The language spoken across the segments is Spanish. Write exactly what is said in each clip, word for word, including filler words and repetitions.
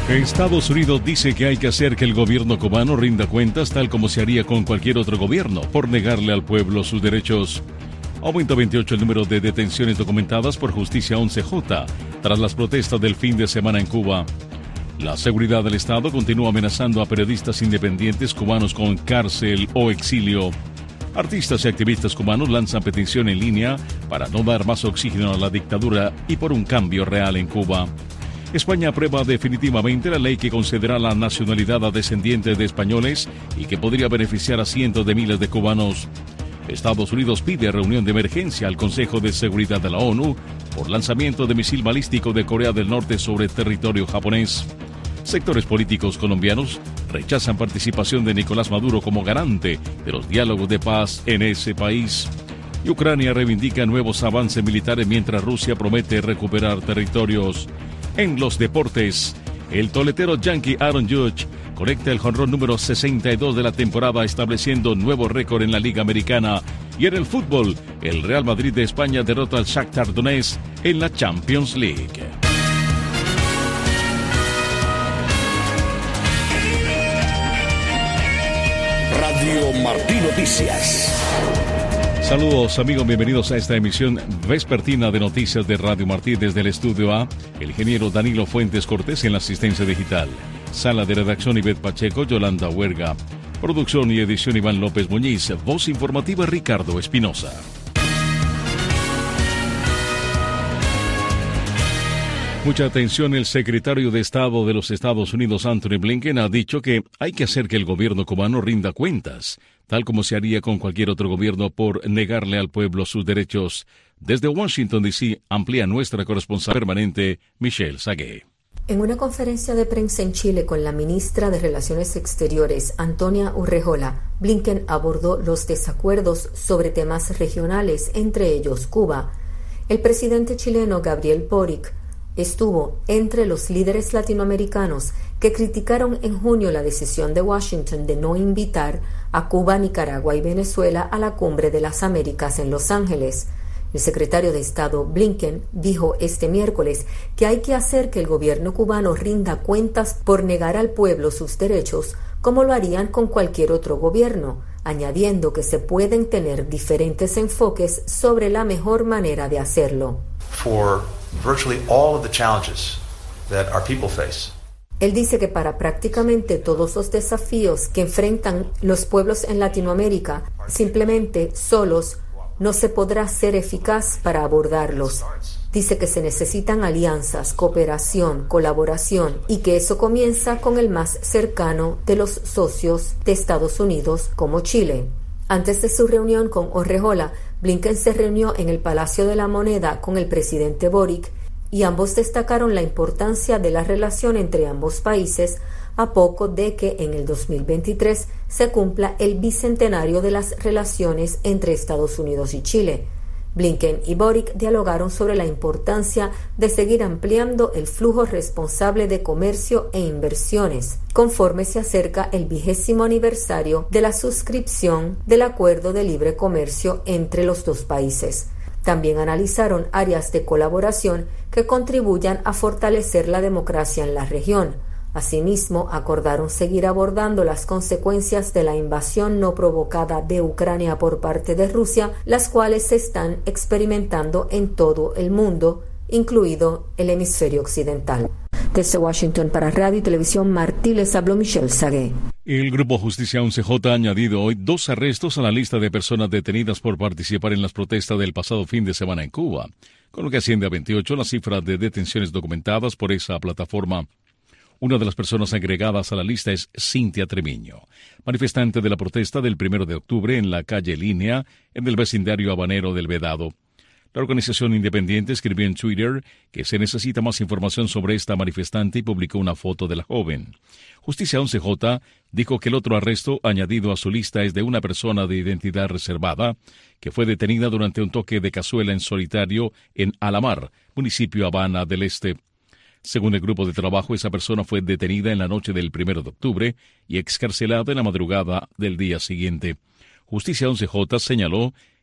Estados Unidos dice que hay que hacer que el gobierno cubano rinda cuentas tal como se haría con cualquier otro gobierno por negarle al pueblo sus derechos. Aumenta veintiocho el número de detenciones documentadas por Justicia once J tras las protestas del fin de semana en Cuba. La seguridad del Estado continúa amenazando a periodistas independientes cubanos con cárcel o exilio. Artistas y activistas cubanos lanzan petición en línea para no dar más oxígeno a la dictadura y por un cambio real en Cuba. España aprueba definitivamente la ley que concederá la nacionalidad a descendientes de españoles y que podría beneficiar a cientos de miles de cubanos. Estados Unidos pide reunión de emergencia al Consejo de Seguridad de la ONU por lanzamiento de misil balístico de Corea del Norte sobre territorio japonés. Sectores políticos colombianos rechazan participación de Nicolás Maduro como garante de los diálogos de paz en ese país. Y Ucrania reivindica nuevos avances militares mientras Rusia promete recuperar territorios. En los deportes, el toletero yankee Aaron Judge conecta el jonrón número sesenta y dos de la temporada, estableciendo nuevo récord en la Liga Americana. Y en el fútbol, el Real Madrid de España derrota al Shakhtar Donetsk en la Champions League. Radio Martí Noticias. Saludos amigos, bienvenidos a esta emisión vespertina de noticias de Radio Martí. Desde el estudio A, el ingeniero Danilo Fuentes Cortés en la asistencia digital. Sala de redacción Ivette Pacheco, Yolanda Huerga. Producción y edición Iván López Muñiz. Voz informativa Ricardo Espinosa. Mucha atención, el secretario de Estado de los Estados Unidos, Anthony Blinken, ha dicho que hay que hacer que el gobierno cubano rinda cuentas, tal como se haría con cualquier otro gobierno por negarle al pueblo sus derechos. Desde Washington, D C, amplía nuestra corresponsal permanente, Michelle Sagué. En una conferencia de prensa en Chile con la ministra de Relaciones Exteriores, Antonia Urrejola, Blinken abordó los desacuerdos sobre temas regionales, entre ellos Cuba. El presidente chileno, Gabriel Boric, estuvo entre los líderes latinoamericanos que criticaron en junio la decisión de Washington de no invitar a Cuba, Nicaragua y Venezuela a la Cumbre de las Américas en Los Ángeles. El secretario de Estado Blinken dijo este miércoles que hay que hacer que el gobierno cubano rinda cuentas por negar al pueblo sus derechos, como lo harían con cualquier otro gobierno, añadiendo que se pueden tener diferentes enfoques sobre la mejor manera de hacerlo. For virtually all of the challenges that our people face. Él dice que para prácticamente todos los desafíos que enfrentan los pueblos en Latinoamérica, simplemente solos no se podrá ser eficaz para abordarlos. Dice que se necesitan alianzas, cooperación, colaboración y que eso comienza con el más cercano de los socios de Estados Unidos, como Chile. Antes de su reunión con Urrejola, Blinken se reunió en el Palacio de la Moneda con el presidente Boric y ambos destacaron la importancia de la relación entre ambos países a poco de que en el dos mil veintitrés se cumpla el bicentenario de las relaciones entre Estados Unidos y Chile. Blinken y Boric dialogaron sobre la importancia de seguir ampliando el flujo responsable de comercio e inversiones, conforme se acerca el vigésimo aniversario de la suscripción del Acuerdo de Libre Comercio entre los dos países. También analizaron áreas de colaboración que contribuyan a fortalecer la democracia en la región. Asimismo, acordaron seguir abordando las consecuencias de la invasión no provocada de Ucrania por parte de Rusia, las cuales se están experimentando en todo el mundo, incluido el hemisferio occidental. Desde Washington para Radio y Televisión Martí les habló Michelle Sagué. El Grupo Justicia once J ha añadido hoy dos arrestos a la lista de personas detenidas por participar en las protestas del pasado fin de semana en Cuba, con lo que asciende a veintiocho la cifra de detenciones documentadas por esa plataforma. Una de las personas agregadas a la lista es Cintia Treviño, manifestante de la protesta del primero de octubre en la calle Línea, en el vecindario habanero del Vedado. La organización independiente escribió en Twitter que se necesita más información sobre esta manifestante y publicó una foto de la joven. Justicia once J dijo que el otro arresto añadido a su lista es de una persona de identidad reservada que fue detenida durante un toque de cazuela en solitario en Alamar, municipio Habana del Este. Según el grupo de trabajo, esa persona fue detenida en la noche del primero de octubre y excarcelada en la madrugada del día siguiente. Justicia once J señaló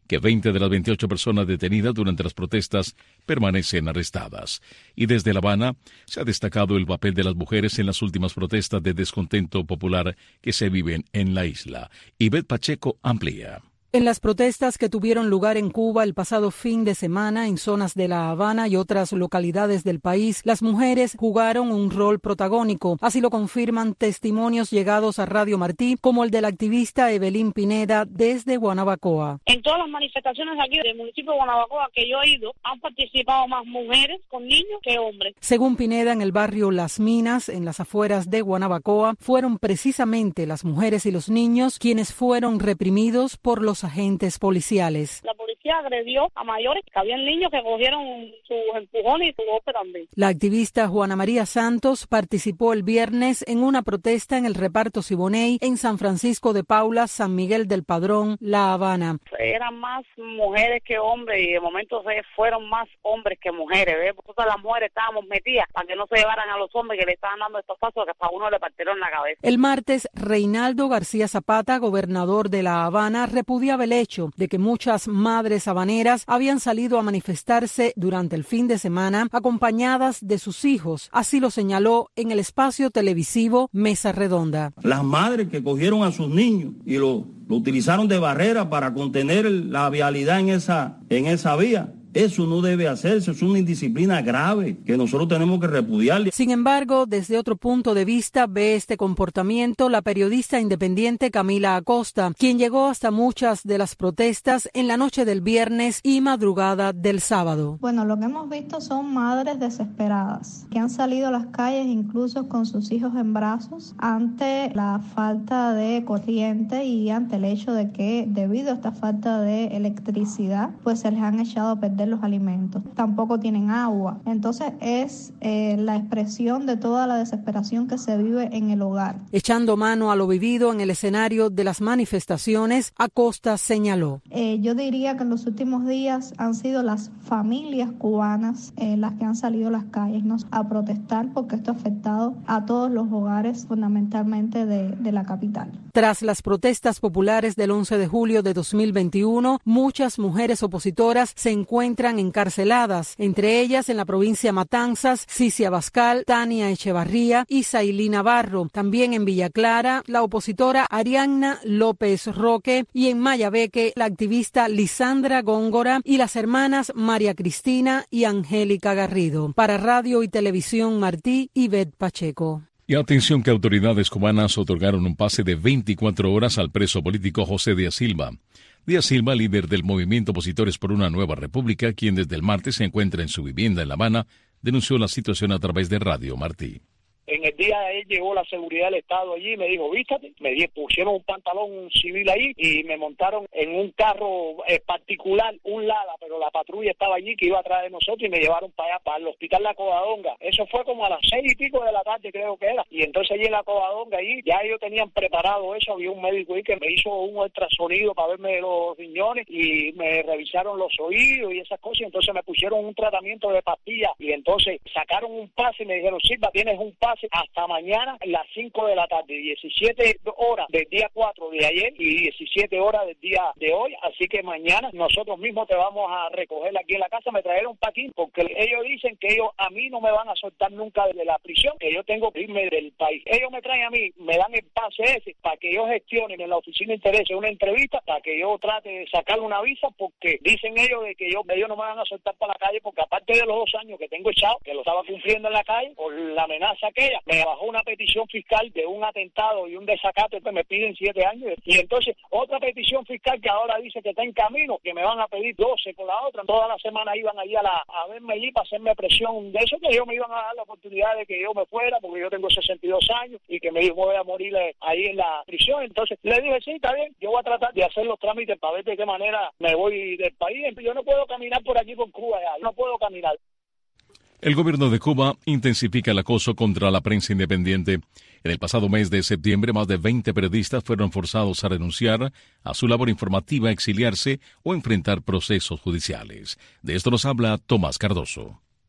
que veinte de las veintiocho personas detenidas durante las protestas permanecen arrestadas. Y desde La Habana se ha destacado el papel de las mujeres en las últimas protestas de descontento popular que se viven en la isla. Ivette Pacheco amplía. En las protestas que tuvieron lugar en Cuba el pasado fin de semana en zonas de La Habana y otras localidades del país, las mujeres jugaron un rol protagónico. Así lo confirman testimonios llegados a Radio Martí, como el de la activista Evelyn Pineda desde Guanabacoa. En todas las manifestaciones aquí del municipio de Guanabacoa que yo he ido, han participado más mujeres con niños que hombres. Según Pineda, en el barrio Las Minas, en las afueras de Guanabacoa, fueron precisamente las mujeres y los niños quienes fueron reprimidos por los agentes policiales. La policía agredió a mayores, que habían niños que cogieron sus empujones y su golpe también. La activista Juana María Santos participó el viernes en una protesta en el reparto Siboney en San Francisco de Paula, San Miguel del Padrón, La Habana. Eran más mujeres que hombres y de momento fueron más hombres que mujeres. ¿ves? Nosotros las mujeres estábamos metidas para que no se llevaran a los hombres que le estaban dando estos pasos que para uno le partieron la cabeza. El martes, Reinaldo García Zapata, gobernador de La Habana, repudiaba el hecho de que muchas madres habaneras habían salido a manifestarse durante el fin de semana acompañadas de sus hijos. Así lo señaló en el espacio televisivo Mesa Redonda. Las madres que cogieron a sus niños y lo, lo utilizaron de barrera para contener la vialidad en esa, en esa vía. Eso no debe hacerse, es una indisciplina grave que nosotros tenemos que repudiar. Sin embargo, desde otro punto de vista ve este comportamiento la periodista independiente Camila Acosta, quien llegó hasta muchas de las protestas en la noche del viernes y madrugada del sábado. Bueno, lo que hemos visto son madres desesperadas que han salido a las calles incluso con sus hijos en brazos ante la falta de corriente y ante el hecho de que debido a esta falta de electricidad, pues se les han echado a perder los alimentos, tampoco tienen agua. Entonces es eh, la expresión de toda la desesperación que se vive en el hogar. Echando mano a lo vivido en el escenario de las manifestaciones, Acosta señaló. Eh, yo diría que en los últimos días han sido las familias cubanas eh, las que han salido a las calles, ¿no?, a protestar porque esto ha afectado a todos los hogares fundamentalmente de, de la capital. Tras las protestas populares del once de julio de dos mil veintiuno, muchas mujeres opositoras se encuentran encarceladas, entre ellas en la provincia Matanzas, Cici Abascal, Tania Echevarría y Sailí Navarro. También en Villa Clara, la opositora Arianna López Roque y en Mayabeque, la activista Lisandra Góngora y las hermanas María Cristina y Angélica Garrido. Para Radio y Televisión Martí, Ivette Pacheco. Y atención que autoridades cubanas otorgaron un pase de veinticuatro horas al preso político José Díaz Silva. Díaz Silva, líder del movimiento Opositores por una Nueva República, quien desde el martes se encuentra en su vivienda en La Habana, denunció la situación a través de Radio Martí. En el día de él llegó la seguridad del Estado allí y me dijo, vístate, me pusieron un pantalón civil ahí y me montaron en un carro eh, particular, un Lada, pero la patrulla estaba allí que iba atrás de nosotros y me llevaron para allá, para el hospital La Covadonga. Eso fue como a las seis y pico de la tarde, creo que era. Y entonces allí en La Covadonga, allí ya ellos tenían preparado eso, había un médico ahí que me hizo un ultrasonido para verme los riñones y me revisaron los oídos y esas cosas, y entonces me pusieron un tratamiento de pastillas y entonces sacaron un pase y me dijeron, Silva, tienes un pase hasta mañana a las cinco de la tarde, diecisiete horas del día cuatro de ayer y diecisiete horas del día de hoy, así que mañana nosotros mismos te vamos a recoger aquí en la casa. Me trajeron para aquí porque ellos dicen que ellos a mí no me van a soltar nunca de la prisión, que yo tengo que irme del país. Ellos me traen a mí, me dan el pase ese para que ellos gestionen en la oficina de interés una entrevista para que yo trate de sacar una visa, porque dicen ellos de que yo, ellos no me van a soltar para la calle, porque aparte de los dos años que tengo echado, que lo estaba cumpliendo en la calle por la amenaza aquella, me bajó una petición fiscal de un atentado y un desacato que me piden siete años. Y entonces otra petición fiscal que ahora dice que está en camino, que me van a pedir doce con la otra. Toda la semana iban allí a, la, a verme allí para hacerme presión de eso, que ellos me iban a dar la oportunidad de que yo me fuera, porque yo tengo sesenta y dos años y que me voy a morir ahí en la prisión. Entonces le dije, sí, está bien, yo voy a tratar de hacer los trámites para ver de qué manera me voy del país. Yo no puedo caminar por aquí por Cuba, ya, no puedo caminar. El gobierno de Cuba intensifica el acoso contra la prensa independiente. En el pasado mes de septiembre, más de veinte periodistas fueron forzados a renunciar a su labor informativa, exiliarse o enfrentar procesos judiciales. De esto nos habla Tomás Cardoso.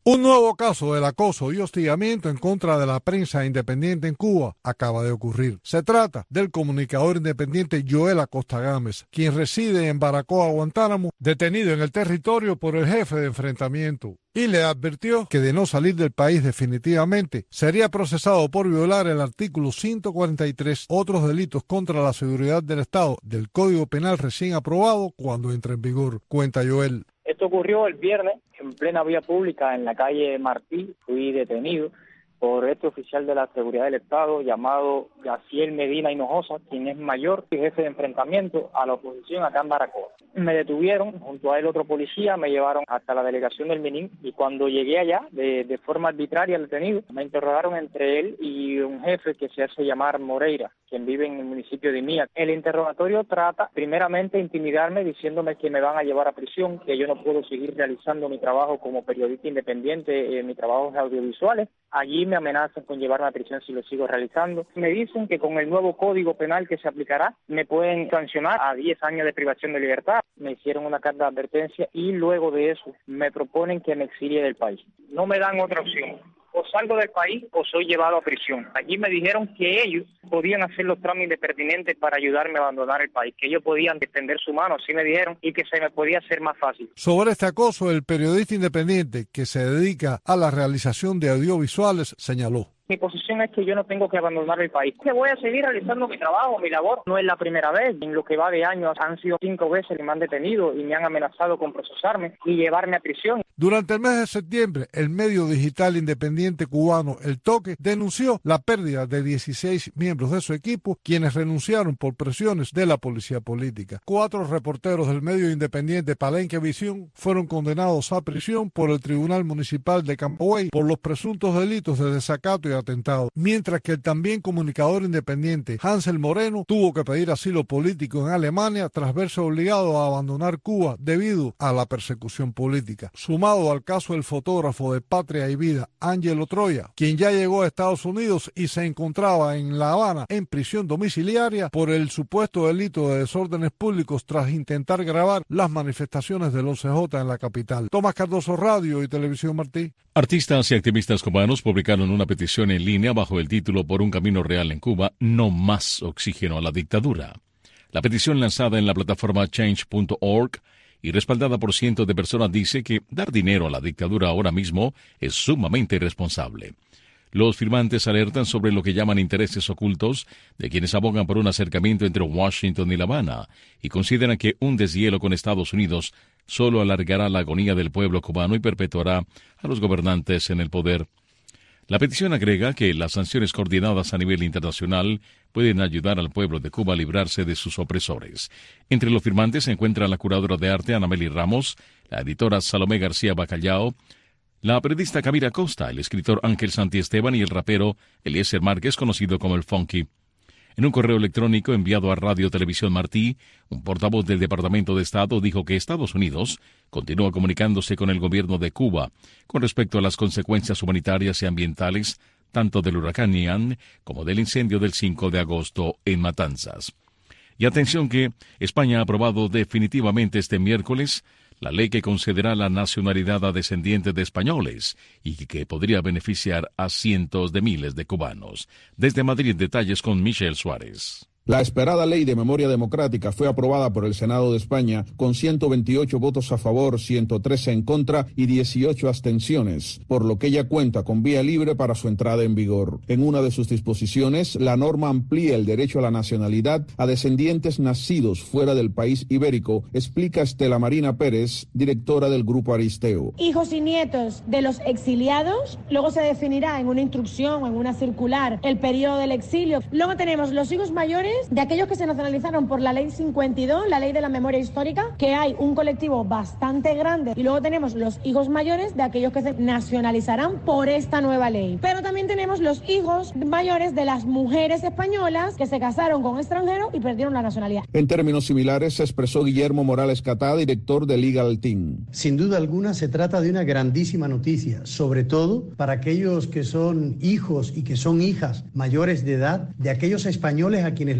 Un nuevo caso del acoso y hostigamiento en contra de la prensa independiente en Cuba acaba de ocurrir. Se trata del comunicador independiente Joel Acosta Gámez, quien reside en Baracoa, Guantánamo, detenido en el territorio por el jefe de enfrentamiento, y le advirtió que de no salir del país definitivamente sería procesado por violar el artículo ciento cuarenta y tres, otros delitos contra la seguridad del Estado, del Código Penal recién aprobado cuando entre en vigor. Cuenta Joel. Esto ocurrió el viernes en plena vía pública en la calle Martí. Fui detenido por este oficial de la seguridad del Estado llamado Yaciel Medina Hinojosa, quien es mayor y jefe de enfrentamiento a la oposición acá en Baracoa. Me detuvieron, junto a él otro policía, me llevaron hasta la delegación del Menín y cuando llegué allá, de, de forma arbitraria al detenido, me interrogaron entre él y un jefe que se hace llamar Moreira, quien vive en el municipio de Mía. El interrogatorio trata primeramente de intimidarme diciéndome que me van a llevar a prisión, que yo no puedo seguir realizando mi trabajo como periodista independiente, eh, mi trabajo es audiovisuales. Allí me amenazan con llevarme a prisión si lo sigo realizando. Me dicen que con el nuevo código penal que se aplicará me pueden sancionar a diez años de privación de libertad. Me hicieron una carta de advertencia y luego de eso me proponen que me exilie del país. No me dan otra opción. O salgo del país o soy llevado a prisión. Allí me dijeron que ellos podían hacer los trámites pertinentes para ayudarme a abandonar el país, que ellos podían extender su mano, así me dijeron, y que se me podía hacer más fácil. Sobre este acoso, el periodista independiente que se dedica a la realización de audiovisuales señaló. Mi posición es que yo no tengo que abandonar el país. Que voy a seguir realizando mi trabajo, mi labor. No es la primera vez. En lo que va de años han sido cinco veces que me han detenido y me han amenazado con procesarme y llevarme a prisión. Durante el mes de septiembre, el medio digital independiente cubano El Toque denunció la pérdida de dieciséis miembros de su equipo, quienes renunciaron por presiones de la policía política. Cuatro reporteros del medio independiente Palenque Visión fueron condenados a prisión por el Tribunal Municipal de Camagüey por los presuntos delitos de desacato y atentado, mientras que el también comunicador independiente Hansel Moreno tuvo que pedir asilo político en Alemania tras verse obligado a abandonar Cuba debido a la persecución política. Sumado al caso del fotógrafo de Patria y Vida, Ángelo Troya, quien ya llegó a Estados Unidos y se encontraba en La Habana en prisión domiciliaria por el supuesto delito de desórdenes públicos tras intentar grabar las manifestaciones del once J en la capital. Tomás Cardoso, Radio y Televisión Martí. Artistas y activistas cubanos publicaron una petición en línea bajo el título Por un camino real en Cuba, no más oxígeno a la dictadura. La petición lanzada en la plataforma change punto org y respaldada por cientos de personas dice que dar dinero a la dictadura ahora mismo es sumamente irresponsable. Los firmantes alertan sobre lo que llaman intereses ocultos de quienes abogan por un acercamiento entre Washington y La Habana y consideran que un deshielo con Estados Unidos solo alargará la agonía del pueblo cubano y perpetuará a los gobernantes en el poder. La petición agrega que las sanciones coordinadas a nivel internacional pueden ayudar al pueblo de Cuba a librarse de sus opresores. Entre los firmantes se encuentra la curadora de arte Anameli Ramos, la editora Salomé García Bacallao, la periodista Camila Costa, el escritor Ángel Santiesteban y el rapero Eliezer Márquez, conocido como el Funky. En un correo electrónico enviado a Radio Televisión Martí, un portavoz del Departamento de Estado dijo que Estados Unidos continúa comunicándose con el gobierno de Cuba con respecto a las consecuencias humanitarias y ambientales tanto del huracán Ian como del incendio del cinco de agosto en Matanzas. Y atención que España ha aprobado definitivamente este miércoles la ley que concederá la nacionalidad a descendientes de españoles y que podría beneficiar a cientos de miles de cubanos. Desde Madrid, detalles con Michelle Suárez. La esperada ley de memoria democrática fue aprobada por el Senado de España con ciento veintiocho votos a favor, ciento trece en contra y dieciocho abstenciones, por lo que ella cuenta con vía libre para su entrada en vigor. En una de sus disposiciones, la norma amplía el derecho a la nacionalidad a descendientes nacidos fuera del país ibérico, explica Estela Marina Pérez, directora del Grupo Aristeo. Hijos y nietos de los exiliados, luego se definirá en una instrucción o en una circular el periodo del exilio. Luego tenemos los hijos mayores de aquellos que se nacionalizaron por la ley cincuenta y dos, la ley de la memoria histórica, que hay un colectivo bastante grande, y luego tenemos los hijos mayores de aquellos que se nacionalizarán por esta nueva ley. Pero también tenemos los hijos mayores de las mujeres españolas que se casaron con extranjeros y perdieron la nacionalidad. En términos similares se expresó Guillermo Morales Catá, director de Legal Team. Sin duda alguna se trata de una grandísima noticia, sobre todo para aquellos que son hijos y que son hijas mayores de edad de aquellos españoles a quienes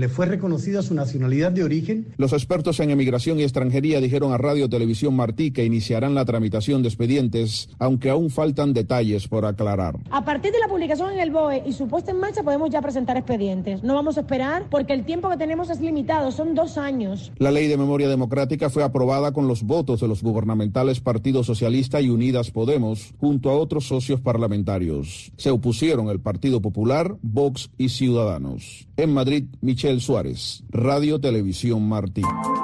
le fue reconocida su nacionalidad de origen. Los expertos en emigración y extranjería dijeron a Radio Televisión Martí que iniciarán la tramitación de expedientes, aunque aún faltan detalles por aclarar. A partir de la publicación en el B O E y su puesta en marcha podemos ya presentar expedientes. No vamos a esperar porque el tiempo que tenemos es limitado, son dos años. La ley de memoria democrática fue aprobada con los votos de los gubernamentales Partido Socialista y Unidas Podemos, junto a otros socios parlamentarios. Se opusieron el Partido Popular, Vox y Ciudadanos. En Madrid, Michelle Suárez, Radio Televisión Martí.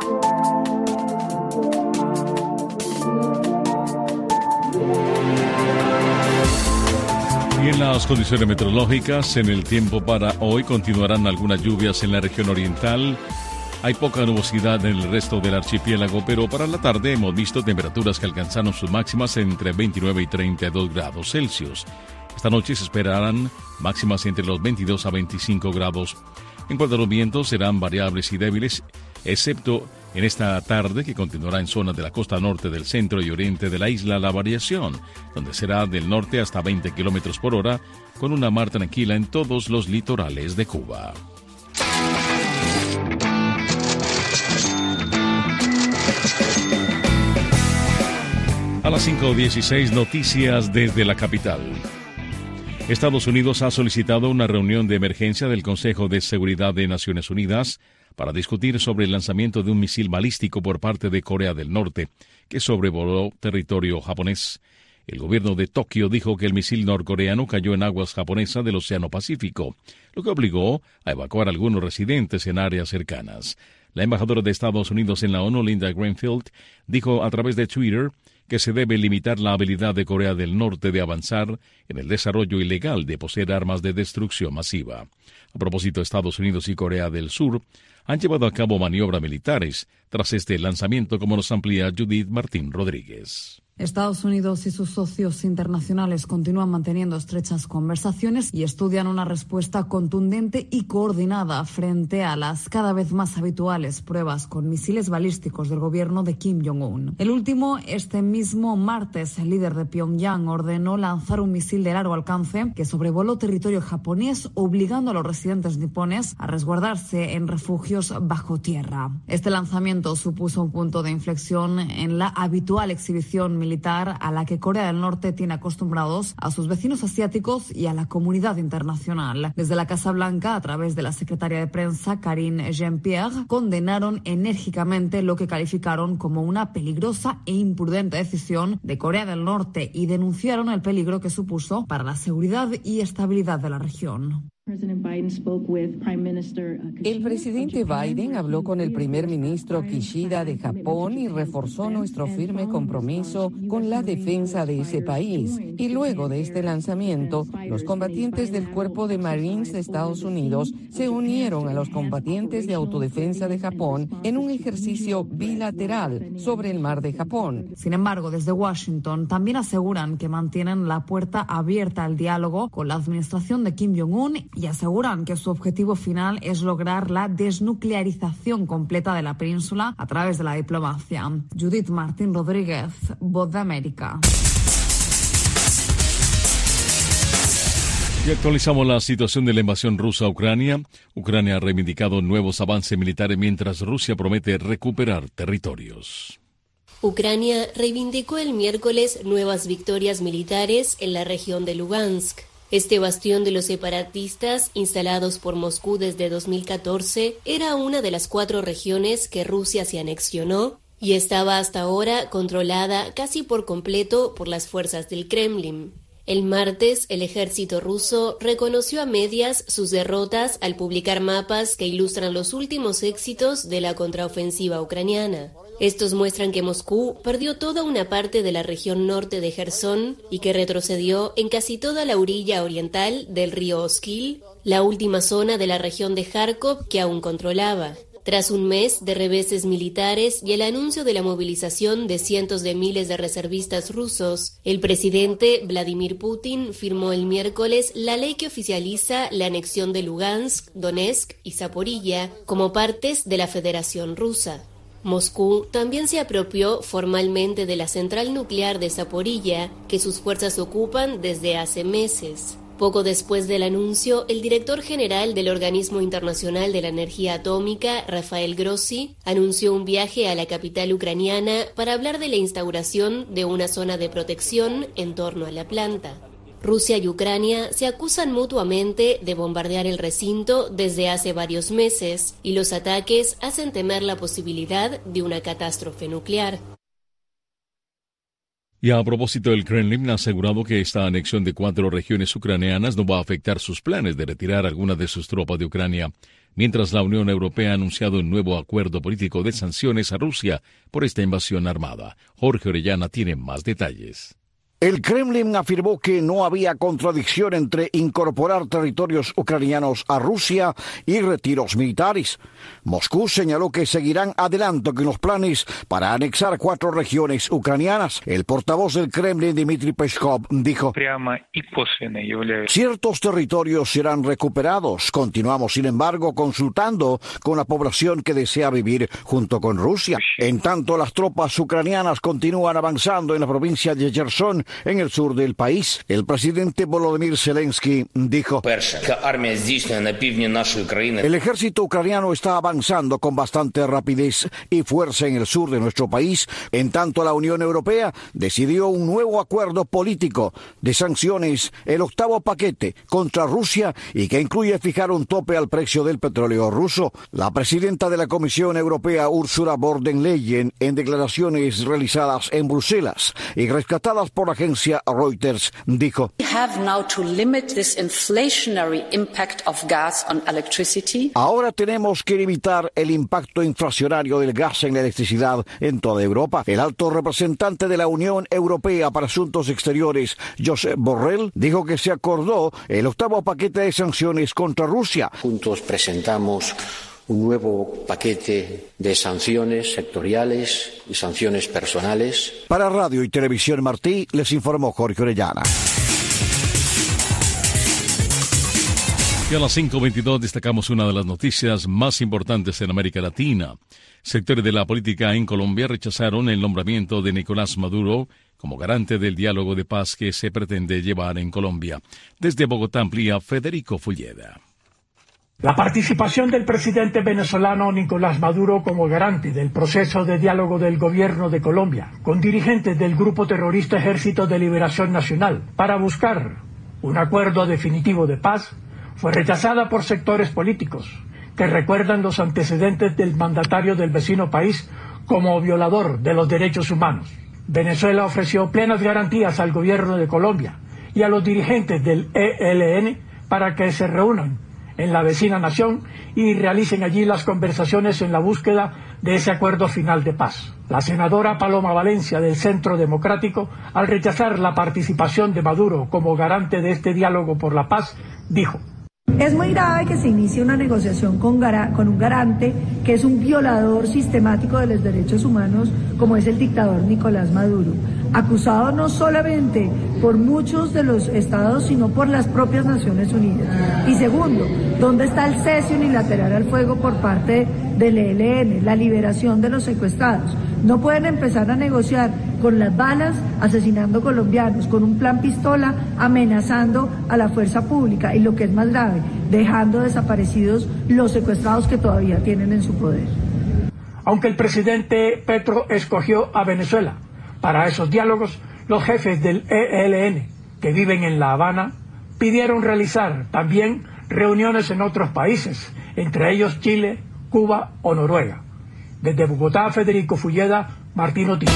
Y en las condiciones meteorológicas, en el tiempo para hoy continuarán algunas lluvias en la región oriental. Hay poca nubosidad en el resto del archipiélago, pero para la tarde hemos visto temperaturas que alcanzaron sus máximas entre veintinueve y treinta y dos grados Celsius. Esta noche se esperarán máximas entre los veintidós a veinticinco grados. En cuanto a los vientos, serán variables y débiles, excepto en esta tarde, que continuará en zonas de la costa norte del centro y oriente de la isla la variación, donde será del norte hasta veinte kilómetros por hora, con una mar tranquila en todos los litorales de Cuba. A las cinco dieciséis, noticias desde la capital. Estados Unidos ha solicitado una reunión de emergencia del Consejo de Seguridad de Naciones Unidas para discutir sobre el lanzamiento de un misil balístico por parte de Corea del Norte, que sobrevoló territorio japonés. El gobierno de Tokio dijo que el misil norcoreano cayó en aguas japonesas del Océano Pacífico, lo que obligó a evacuar a algunos residentes en áreas cercanas. La embajadora de Estados Unidos en la ONU, Linda Greenfield, dijo a través de Twitter que se debe limitar la habilidad de Corea del Norte de avanzar en el desarrollo ilegal de poseer armas de destrucción masiva. A propósito, Estados Unidos y Corea del Sur han llevado a cabo maniobras militares tras este lanzamiento, como nos amplía Judith Martín Rodríguez. Estados Unidos y sus socios internacionales continúan manteniendo estrechas conversaciones y estudian una respuesta contundente y coordinada frente a las cada vez más habituales pruebas con misiles balísticos del gobierno de Kim Jong-un. El último, este mismo martes, el líder de Pyongyang ordenó lanzar un misil de largo alcance que sobrevoló territorio japonés, obligando a los residentes nipones a resguardarse en refugios bajo tierra. Este lanzamiento supuso un punto de inflexión en la habitual exhibición militar militar a la que Corea del Norte tiene acostumbrados a sus vecinos asiáticos y a la comunidad internacional. Desde la Casa Blanca, a través de la secretaria de prensa Karine Jean-Pierre, condenaron enérgicamente lo que calificaron como una peligrosa e imprudente decisión de Corea del Norte y denunciaron el peligro que supuso para la seguridad y estabilidad de la región. El presidente Biden habló con el primer ministro Kishida de Japón y reforzó nuestro firme compromiso con la defensa de ese país. Y luego de este lanzamiento, los combatientes del Cuerpo de Marines de Estados Unidos se unieron a los combatientes de autodefensa de Japón en un ejercicio bilateral sobre el mar de Japón. Sin embargo, desde Washington también aseguran que mantienen la puerta abierta al diálogo con la administración de Kim Jong-un y aseguran que su objetivo final es lograr la desnuclearización completa de la península a través de la diplomacia. Judith Martín Rodríguez, Voz de América. Y actualizamos la situación de la invasión rusa a Ucrania. Ucrania ha reivindicado nuevos avances militares mientras Rusia promete recuperar territorios. Ucrania reivindicó el miércoles nuevas victorias militares en la región de Lugansk. Este bastión de los separatistas, instalados por Moscú desde dos mil catorce, era una de las cuatro regiones que Rusia se anexionó y estaba hasta ahora controlada casi por completo por las fuerzas del Kremlin. El martes, el ejército ruso reconoció a medias sus derrotas al publicar mapas que ilustran los últimos éxitos de la contraofensiva ucraniana. Estos muestran que Moscú perdió toda una parte de la región norte de Jersón y que retrocedió en casi toda la orilla oriental del río Oskil, la última zona de la región de Kharkov que aún controlaba. Tras un mes de reveses militares y el anuncio de la movilización de cientos de miles de reservistas rusos, el presidente Vladimir Putin firmó el miércoles la ley que oficializa la anexión de Lugansk, Donetsk y Zaporilla como partes de la Federación Rusa. Moscú también se apropió formalmente de la central nuclear de Zaporilla, que sus fuerzas ocupan desde hace meses. Poco después del anuncio, el director general del Organismo Internacional de la Energía Atómica, Rafael Grossi, anunció un viaje a la capital ucraniana para hablar de la instauración de una zona de protección en torno a la planta. Rusia y Ucrania se acusan mutuamente de bombardear el recinto desde hace varios meses y los ataques hacen temer la posibilidad de una catástrofe nuclear. Y a propósito, el Kremlin ha asegurado que esta anexión de cuatro regiones ucranianas no va a afectar sus planes de retirar algunas de sus tropas de Ucrania, mientras la Unión Europea ha anunciado un nuevo acuerdo político de sanciones a Rusia por esta invasión armada. Jorge Orellana tiene más detalles. El Kremlin afirmó que no había contradicción entre incorporar territorios ucranianos a Rusia y retiros militares. Moscú señaló que seguirán adelante con los planes para anexar cuatro regiones ucranianas. El portavoz del Kremlin, Dmitry Peskov, dijo: ciertos territorios serán recuperados. Continuamos, sin embargo, consultando con la población que desea vivir junto con Rusia. En tanto, las tropas ucranianas continúan avanzando en la provincia de Cherson, en el sur del país. El presidente Volodymyr Zelensky dijo: el ejército ucraniano está avanzando con bastante rapidez y fuerza en el sur de nuestro país. En tanto, la Unión Europea decidió un nuevo acuerdo político de sanciones, el octavo paquete contra Rusia, y que incluye fijar un tope al precio del petróleo ruso. La presidenta de la Comisión Europea, Ursula von der Leyen, en declaraciones realizadas en Bruselas y rescatadas por la agencia Reuters, dijo: ahora tenemos que limitar el impacto inflacionario del gas en la electricidad en toda Europa. El alto representante de la Unión Europea para Asuntos Exteriores, Josep Borrell, dijo que se acordó el octavo paquete de sanciones contra Rusia. Juntos presentamos un nuevo paquete de sanciones sectoriales y sanciones personales. Para Radio y Televisión Martí, les informó Jorge Orellana. Y a las cinco veintidós destacamos una de las noticias más importantes en América Latina. Sectores de la política en Colombia rechazaron el nombramiento de Nicolás Maduro como garante del diálogo de paz que se pretende llevar en Colombia. Desde Bogotá amplía Federico Fulleda. La participación del presidente venezolano Nicolás Maduro como garante del proceso de diálogo del gobierno de Colombia con dirigentes del grupo terrorista Ejército de Liberación Nacional para buscar un acuerdo definitivo de paz fue rechazada por sectores políticos que recuerdan los antecedentes del mandatario del vecino país como violador de los derechos humanos. Venezuela ofreció plenas garantías al gobierno de Colombia y a los dirigentes del E L N para que se reúnan en la vecina nación y realicen allí las conversaciones en la búsqueda de ese acuerdo final de paz. La senadora Paloma Valencia del Centro Democrático, al rechazar la participación de Maduro como garante de este diálogo por la paz, dijo: es muy grave que se inicie una negociación con, con un garante que es un violador sistemático de los derechos humanos como es el dictador Nicolás Maduro, acusado no solamente por muchos de los estados sino por las propias Naciones Unidas. Y segundo, ¿dónde está el cese unilateral al fuego por parte del E L N, la liberación de los secuestrados? No pueden empezar a negociar con las balas, asesinando colombianos, con un plan pistola, amenazando a la fuerza pública y, lo que es más grave, dejando desaparecidos los secuestrados que todavía tienen en su poder. Aunque el presidente Petro escogió a Venezuela para esos diálogos, los jefes del E L N que viven en La Habana pidieron realizar también reuniones en otros países, entre ellos Chile, Cuba o Noruega. Desde Bogotá, Federico Fulleda, Martín Noticias.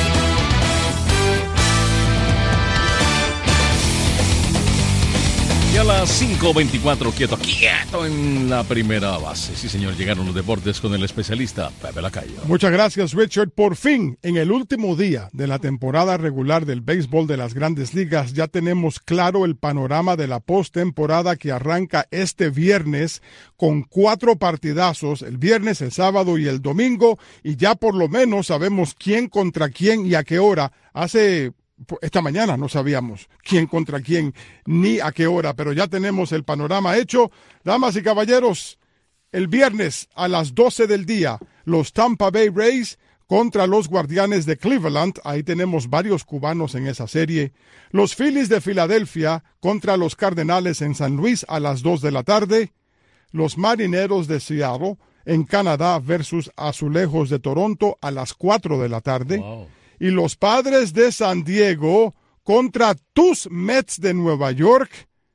Y a las cinco veinticuatro, quieto, quieto en la primera base. Sí, señor, llegaron los deportes con el especialista Pepe Lacayo. Muchas gracias, Richard. Por fin, en el último día de la temporada regular del béisbol de las Grandes Ligas, ya tenemos claro el panorama de la postemporada que arranca este viernes con cuatro partidazos, el viernes, el sábado y el domingo, y ya por lo menos sabemos quién contra quién y a qué hora. Hace Esta mañana no sabíamos quién contra quién ni a qué hora, pero ya tenemos el panorama hecho. Damas y caballeros, el viernes a las doce del día, los Tampa Bay Rays contra los Guardianes de Cleveland. Ahí tenemos varios cubanos en esa serie. Los Phillies de Filadelfia contra los Cardenales en San Luis a las dos de la tarde. Los Marineros de Seattle en Canadá versus Azulejos de Toronto a las cuatro de la tarde. Wow. Y los Padres de San Diego contra tus Mets de Nueva York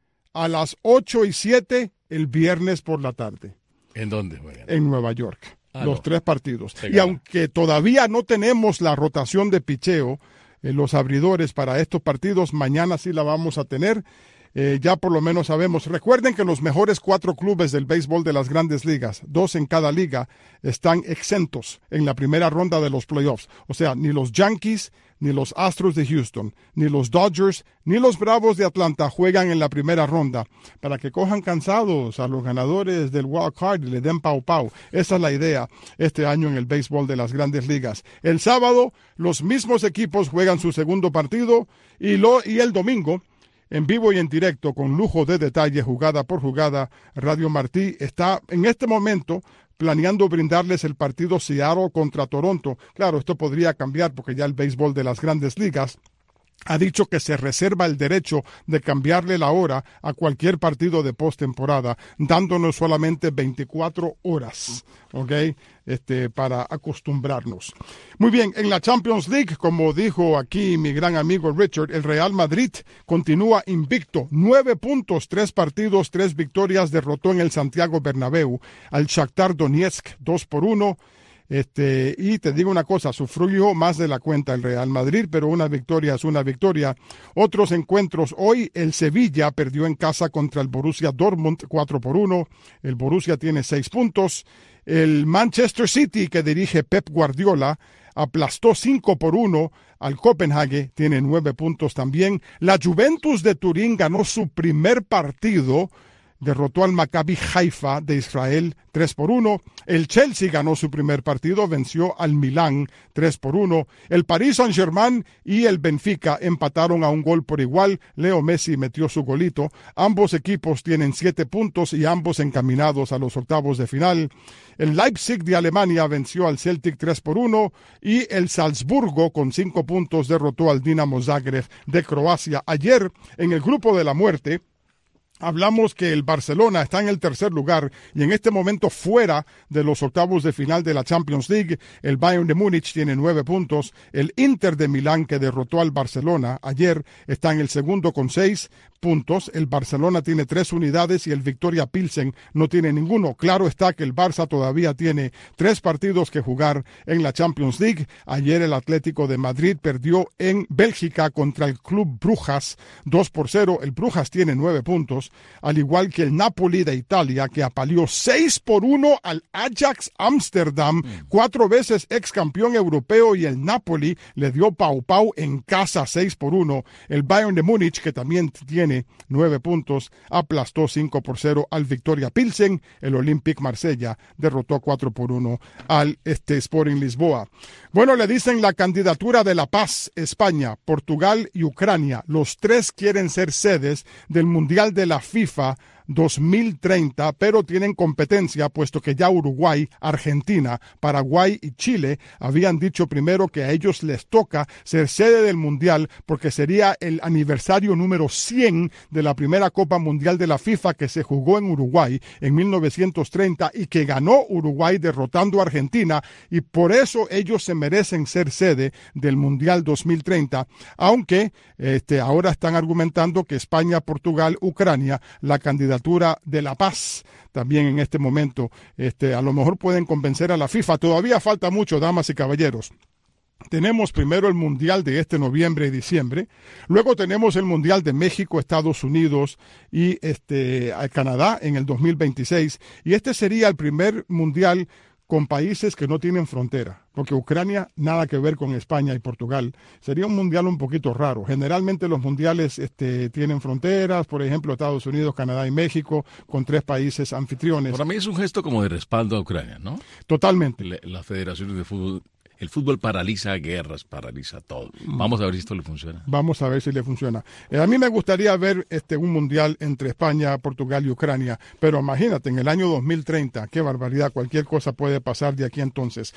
a las ocho y siete el viernes por la tarde. ¿En dónde juegan? En Nueva York. Ah, los no. tres partidos. Se y gana. Aunque todavía no tenemos la rotación de picheo, eh, los abridores para estos partidos, mañana sí la vamos a tener. Eh, ya por lo menos sabemos. Recuerden que los mejores cuatro clubes del béisbol de las grandes ligas, dos en cada liga, están exentos en la primera ronda de los playoffs. O sea, ni los Yankees, ni los Astros de Houston, ni los Dodgers, ni los Bravos de Atlanta juegan en la primera ronda para que cojan cansados a los ganadores del Wild Card y le den pau pau. Esa es la idea este año en el béisbol de las grandes ligas. El sábado, los mismos equipos juegan su segundo partido y, lo, y el domingo, en vivo y en directo, con lujo de detalle, jugada por jugada, Radio Martí está en este momento planeando brindarles el partido Seattle contra Toronto. Claro, esto podría cambiar porque ya el béisbol de las grandes ligas ha dicho que se reserva el derecho de cambiarle la hora a cualquier partido de postemporada, dándonos solamente veinticuatro horas, ¿ok? Este, para acostumbrarnos. Muy bien, en la Champions League, como dijo aquí mi gran amigo Richard, el Real Madrid continúa invicto. Nueve puntos, tres partidos, tres victorias, derrotó en el Santiago Bernabéu al Shakhtar Donetsk, dos por uno. Este, y te digo una cosa, sufrió más de la cuenta el Real Madrid, pero una victoria es una victoria. Otros encuentros, hoy el Sevilla perdió en casa contra el Borussia Dortmund cuatro por uno, el Borussia tiene seis puntos. El Manchester City, que dirige Pep Guardiola, aplastó cinco por uno al Copenhague, tiene nueve puntos también. La Juventus de Turín ganó su primer partido, derrotó al Maccabi Haifa de Israel tres por uno. El Chelsea ganó su primer partido, venció al Milán tres por uno. El Paris Saint-Germain y el Benfica empataron a un gol por igual. Leo Messi metió su golito. Ambos equipos tienen siete puntos y ambos encaminados a los octavos de final. El Leipzig de Alemania venció al Celtic tres por uno y el Salzburgo con cinco puntos derrotó al Dinamo Zagreb de Croacia. Ayer, en el grupo de la muerte, hablamos que el Barcelona está en el tercer lugar y en este momento fuera de los octavos de final de la Champions League. El Bayern de Múnich tiene nueve puntos. El Inter de Milán, que derrotó al Barcelona ayer, está en el segundo con seis puntos. El Barcelona tiene tres unidades y el Victoria Pilsen no tiene ninguno. Claro está que el Barça todavía tiene tres partidos que jugar en la Champions League. Ayer el Atlético de Madrid perdió en Bélgica contra el Club Brujas dos por cero. El Brujas tiene nueve puntos, al igual que el Napoli de Italia, que apaleó seis por uno al Ajax Amsterdam, cuatro veces ex campeón europeo, y el Napoli le dio pau pau en casa seis por uno. El Bayern de Múnich, que también tiene nueve puntos, aplastó cinco por cero al Victoria Pilsen. El Olympique Marsella derrotó cuatro por uno al este Sporting Lisboa. Bueno, le dicen la candidatura de la paz: España, Portugal y Ucrania. Los tres quieren ser sedes del Mundial de la FIFA dos mil treinta, pero tienen competencia, puesto que ya Uruguay, Argentina, Paraguay y Chile habían dicho primero que a ellos les toca ser sede del Mundial, porque sería el aniversario número cien de la primera Copa Mundial de la FIFA, que se jugó en Uruguay en mil novecientos treinta y que ganó Uruguay derrotando a Argentina, y por eso ellos se merecen ser sede del Mundial dos mil treinta, aunque este, ahora están argumentando que España, Portugal, Ucrania, la candidatura de la paz, también en este momento, este, a lo mejor pueden convencer a la FIFA. Todavía falta mucho, damas y caballeros. Tenemos primero el Mundial de este noviembre y diciembre, luego tenemos el Mundial de México, Estados Unidos y este, Canadá en el dos mil veintiséis, y este sería el primer Mundial con países que no tienen frontera, porque Ucrania nada que ver con España y Portugal. Sería un mundial un poquito raro. Generalmente los mundiales este, tienen fronteras, por ejemplo, Estados Unidos, Canadá y México, con tres países anfitriones. Para mí es un gesto como de respaldo a Ucrania, ¿no? Totalmente. La, la Federación de Fútbol, el fútbol paraliza guerras, paraliza todo. Vamos a ver si esto le funciona. Vamos a ver si le funciona. Eh, a mí me gustaría ver este un mundial entre España, Portugal y Ucrania, pero imagínate, en el año dos mil treinta, qué barbaridad, cualquier cosa puede pasar de aquí entonces.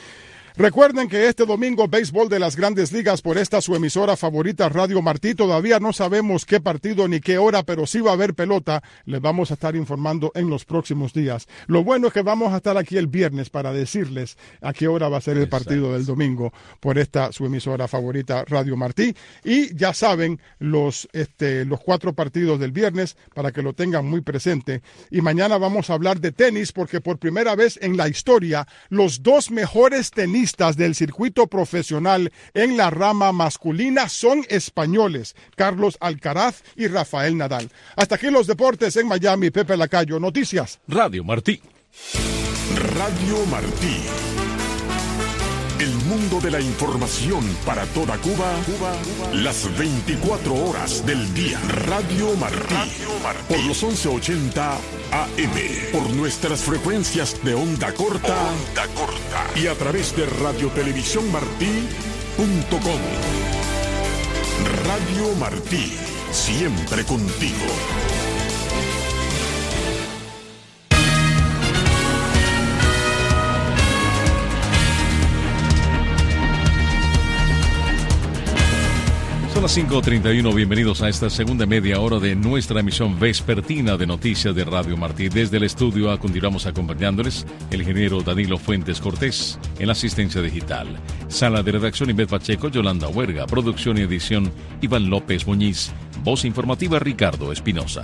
Recuerden que este domingo béisbol de las Grandes Ligas por esta su emisora favorita Radio Martí. Todavía no sabemos qué partido ni qué hora, pero sí va a haber pelota. Les vamos a estar informando en los próximos días. Lo bueno es que vamos a estar aquí el viernes para decirles a qué hora va a ser el partido del domingo por esta su emisora favorita Radio Martí. Y ya saben los, este, los cuatro partidos del viernes para que lo tengan muy presente. Y mañana vamos a hablar de tenis porque por primera vez en la historia los dos mejores tenistas del circuito profesional en la rama masculina son españoles, Carlos Alcaraz y Rafael Nadal. Hasta aquí los deportes en Miami, Pepe Lacayo. Noticias. Radio Martí. Radio Martí. El mundo de la información para toda Cuba, Cuba, Cuba, las veinticuatro horas del día. Radio Martí. Radio Martí. Por los once ochenta A M. Por nuestras frecuencias de onda corta. Onda corta. Y a través de radio televisión martí punto com. Radio Martí. Siempre contigo. Son las cinco treinta y uno, bienvenidos a esta segunda media hora de nuestra emisión vespertina de noticias de Radio Martí. Desde el estudio a continuamos acompañándoles el ingeniero Danilo Fuentes Cortés en la asistencia digital. Sala de redacción Ivette Pacheco, Yolanda Huerga, producción y edición Iván López Muñiz, voz informativa Ricardo Espinosa.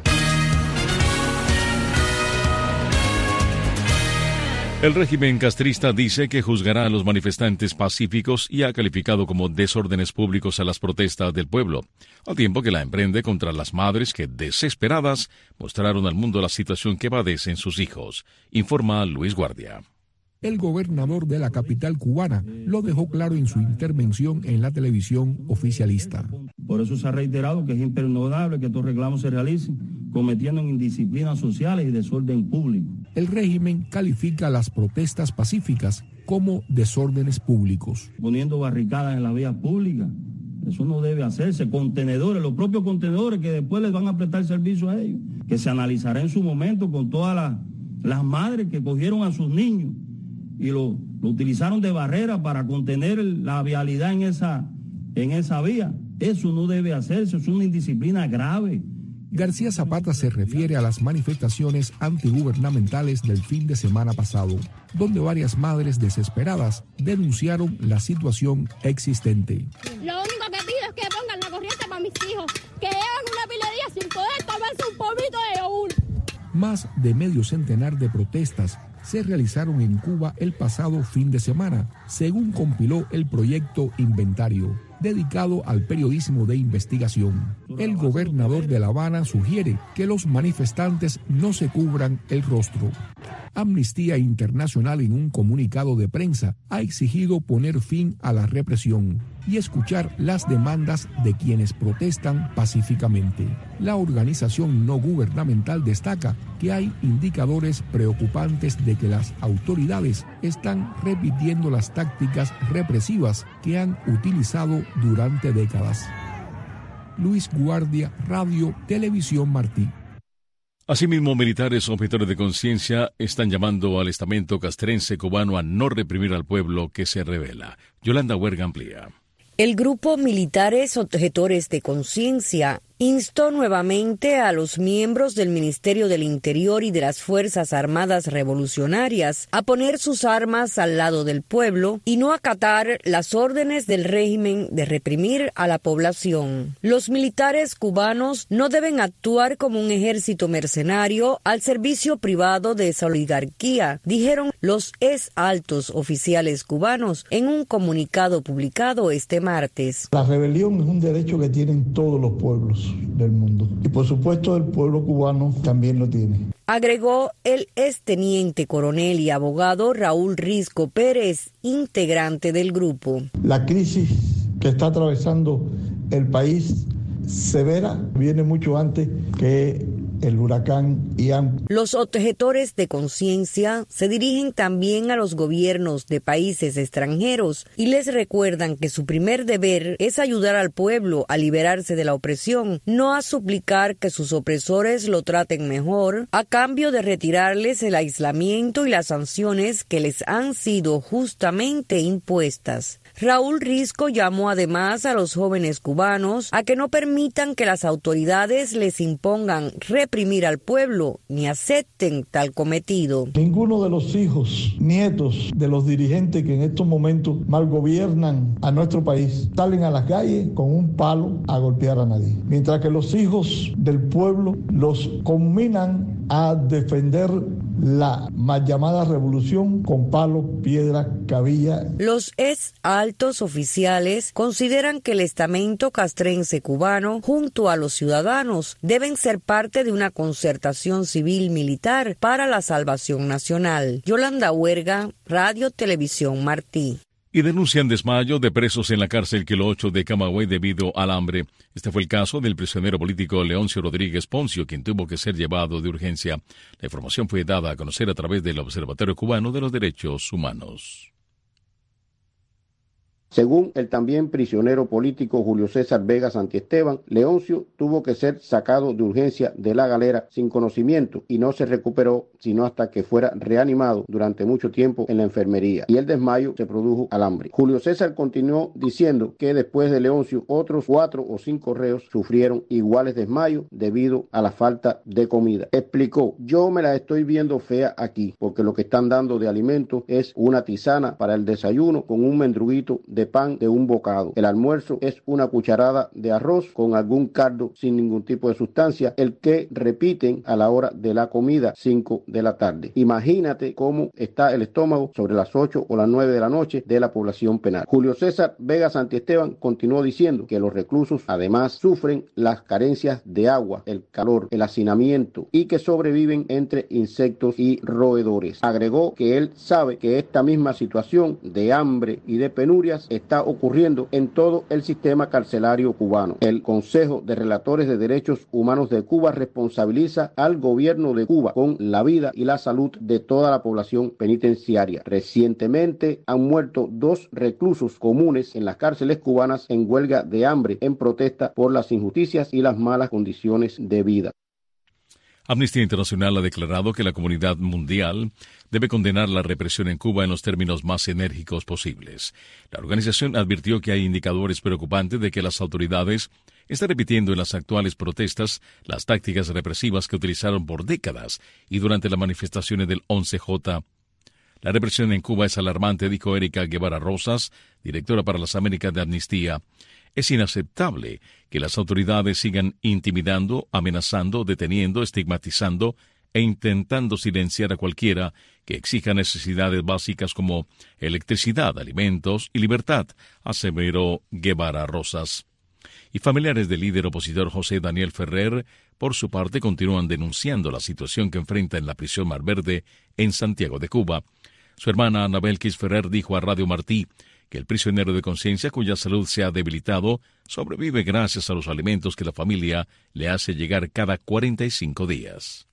El régimen castrista dice que juzgará a los manifestantes pacíficos y ha calificado como desórdenes públicos a las protestas del pueblo, al tiempo que la emprende contra las madres que, desesperadas, mostraron al mundo la situación que padecen sus hijos, informa Luis Guardia. El gobernador de la capital cubana lo dejó claro en su intervención en la televisión oficialista. Por eso se ha reiterado que es imperdonable que estos reclamos se realicen, cometiendo indisciplinas sociales y desorden público. El régimen califica las protestas pacíficas como desórdenes públicos. Poniendo barricadas en la vía pública, eso no debe hacerse. Contenedores, los propios contenedores que después les van a prestar servicio a ellos, que se analizará en su momento con todas las, las madres que cogieron a sus niños y lo, lo utilizaron de barrera para contener la vialidad en esa, en esa vía. Eso no debe hacerse, es una indisciplina grave. García Zapata se refiere a las manifestaciones antigubernamentales del fin de semana pasado, donde varias madres desesperadas denunciaron la situación existente. Lo único que pido es que pongan la corriente para mis hijos, que llevan una pila de días sin poder tomarse un polvito de yogur. Más de medio centenar de protestas se realizaron en Cuba el pasado fin de semana, según compiló el proyecto Inventario, dedicado al periodismo de investigación. El gobernador de La Habana sugiere que los manifestantes no se cubran el rostro. Amnistía Internacional, en un comunicado de prensa, ha exigido poner fin a la represión y escuchar las demandas de quienes protestan pacíficamente. La organización no gubernamental destaca que hay indicadores preocupantes de que las autoridades están repitiendo las tácticas represivas que han utilizado durante décadas. Luis Guardia, Radio Televisión Martí. Asimismo, militares objetores de conciencia están llamando al estamento castrense cubano a no reprimir al pueblo que se rebela. Yolanda Huerga amplía. El grupo Militares Objetores de Conciencia instó nuevamente a los miembros del Ministerio del Interior y de las Fuerzas Armadas Revolucionarias a poner sus armas al lado del pueblo y no acatar las órdenes del régimen de reprimir a la población. Los militares cubanos no deben actuar como un ejército mercenario al servicio privado de esa oligarquía, dijeron los ex altos oficiales cubanos en un comunicado publicado este martes. La rebelión es un derecho que tienen todos los pueblos del mundo. Y por supuesto el pueblo cubano también lo tiene. Agregó el exteniente coronel y abogado Raúl Risco Pérez, integrante del grupo. La crisis que está atravesando el país severa viene mucho antes que el huracán Ian. Los objetores de conciencia se dirigen también a los gobiernos de países extranjeros y les recuerdan que su primer deber es ayudar al pueblo a liberarse de la opresión, no a suplicar que sus opresores lo traten mejor a cambio de retirarles el aislamiento y las sanciones que les han sido justamente impuestas. Raúl Risco llamó además a los jóvenes cubanos a que no permitan que las autoridades les impongan reprimir al pueblo ni acepten tal cometido. Ninguno de los hijos, nietos de los dirigentes que en estos momentos malgobiernan a nuestro país salen a las calles con un palo a golpear a nadie. Mientras que los hijos del pueblo los combinan a defender la mal llamada revolución con palos, piedras, cabilla. Los ex altos oficiales consideran que el estamento castrense cubano, junto a los ciudadanos, deben ser parte de una concertación civil-militar para la salvación nacional. Yolanda Huerga, Radio Televisión Martí. Y denuncian desmayo de presos en la cárcel Kilo ocho de Camagüey debido al hambre. Este fue el caso del prisionero político Leoncio Rodríguez Poncio, quien tuvo que ser llevado de urgencia. La información fue dada a conocer a través del Observatorio Cubano de los Derechos Humanos. Según el también prisionero político Julio César Vega Santiesteban, Leoncio tuvo que ser sacado de urgencia de la galera sin conocimiento y no se recuperó sino hasta que fuera reanimado durante mucho tiempo en la enfermería, y el desmayo se produjo al hambre. Julio César continuó diciendo que después de Leoncio otros cuatro o cinco reos sufrieron iguales desmayos debido a la falta de comida. Explicó: yo me la estoy viendo fea aquí porque lo que están dando de alimento es una tisana para el desayuno con un mendruguito de de pan de un bocado. El almuerzo es una cucharada de arroz con algún caldo sin ningún tipo de sustancia, el que repiten a la hora de la comida, cinco de la tarde. Imagínate cómo está el estómago sobre las ocho o las nueve de la noche de la población penal. Julio César Vega Santiesteban continuó diciendo que los reclusos además sufren las carencias de agua, el calor, el hacinamiento y que sobreviven entre insectos y roedores. Agregó que él sabe que esta misma situación de hambre y de penurias está ocurriendo en todo el sistema carcelario cubano. El Consejo de Relatores de Derechos Humanos de Cuba responsabiliza al gobierno de Cuba con la vida y la salud de toda la población penitenciaria. Recientemente han muerto dos reclusos comunes en las cárceles cubanas en huelga de hambre en protesta por las injusticias y las malas condiciones de vida. Amnistía Internacional ha declarado que la comunidad mundial debe condenar la represión en Cuba en los términos más enérgicos posibles. La organización advirtió que hay indicadores preocupantes de que las autoridades están repitiendo en las actuales protestas las tácticas represivas que utilizaron por décadas y durante las manifestaciones del once J. La represión en Cuba es alarmante, dijo Erika Guevara Rosas, directora para las Américas de Amnistía. Es inaceptable que las autoridades sigan intimidando, amenazando, deteniendo, estigmatizando e intentando silenciar a cualquiera que exija necesidades básicas como electricidad, alimentos y libertad, aseveró Guevara Rosas. Y familiares del líder opositor José Daniel Ferrer, por su parte, continúan denunciando la situación que enfrenta en la prisión Mar Verde en Santiago de Cuba. Su hermana Anabel Quis Ferrer dijo a Radio Martí que el prisionero de conciencia, cuya salud se ha debilitado, sobrevive gracias a los alimentos que la familia le hace llegar cada cuarenta y cinco días.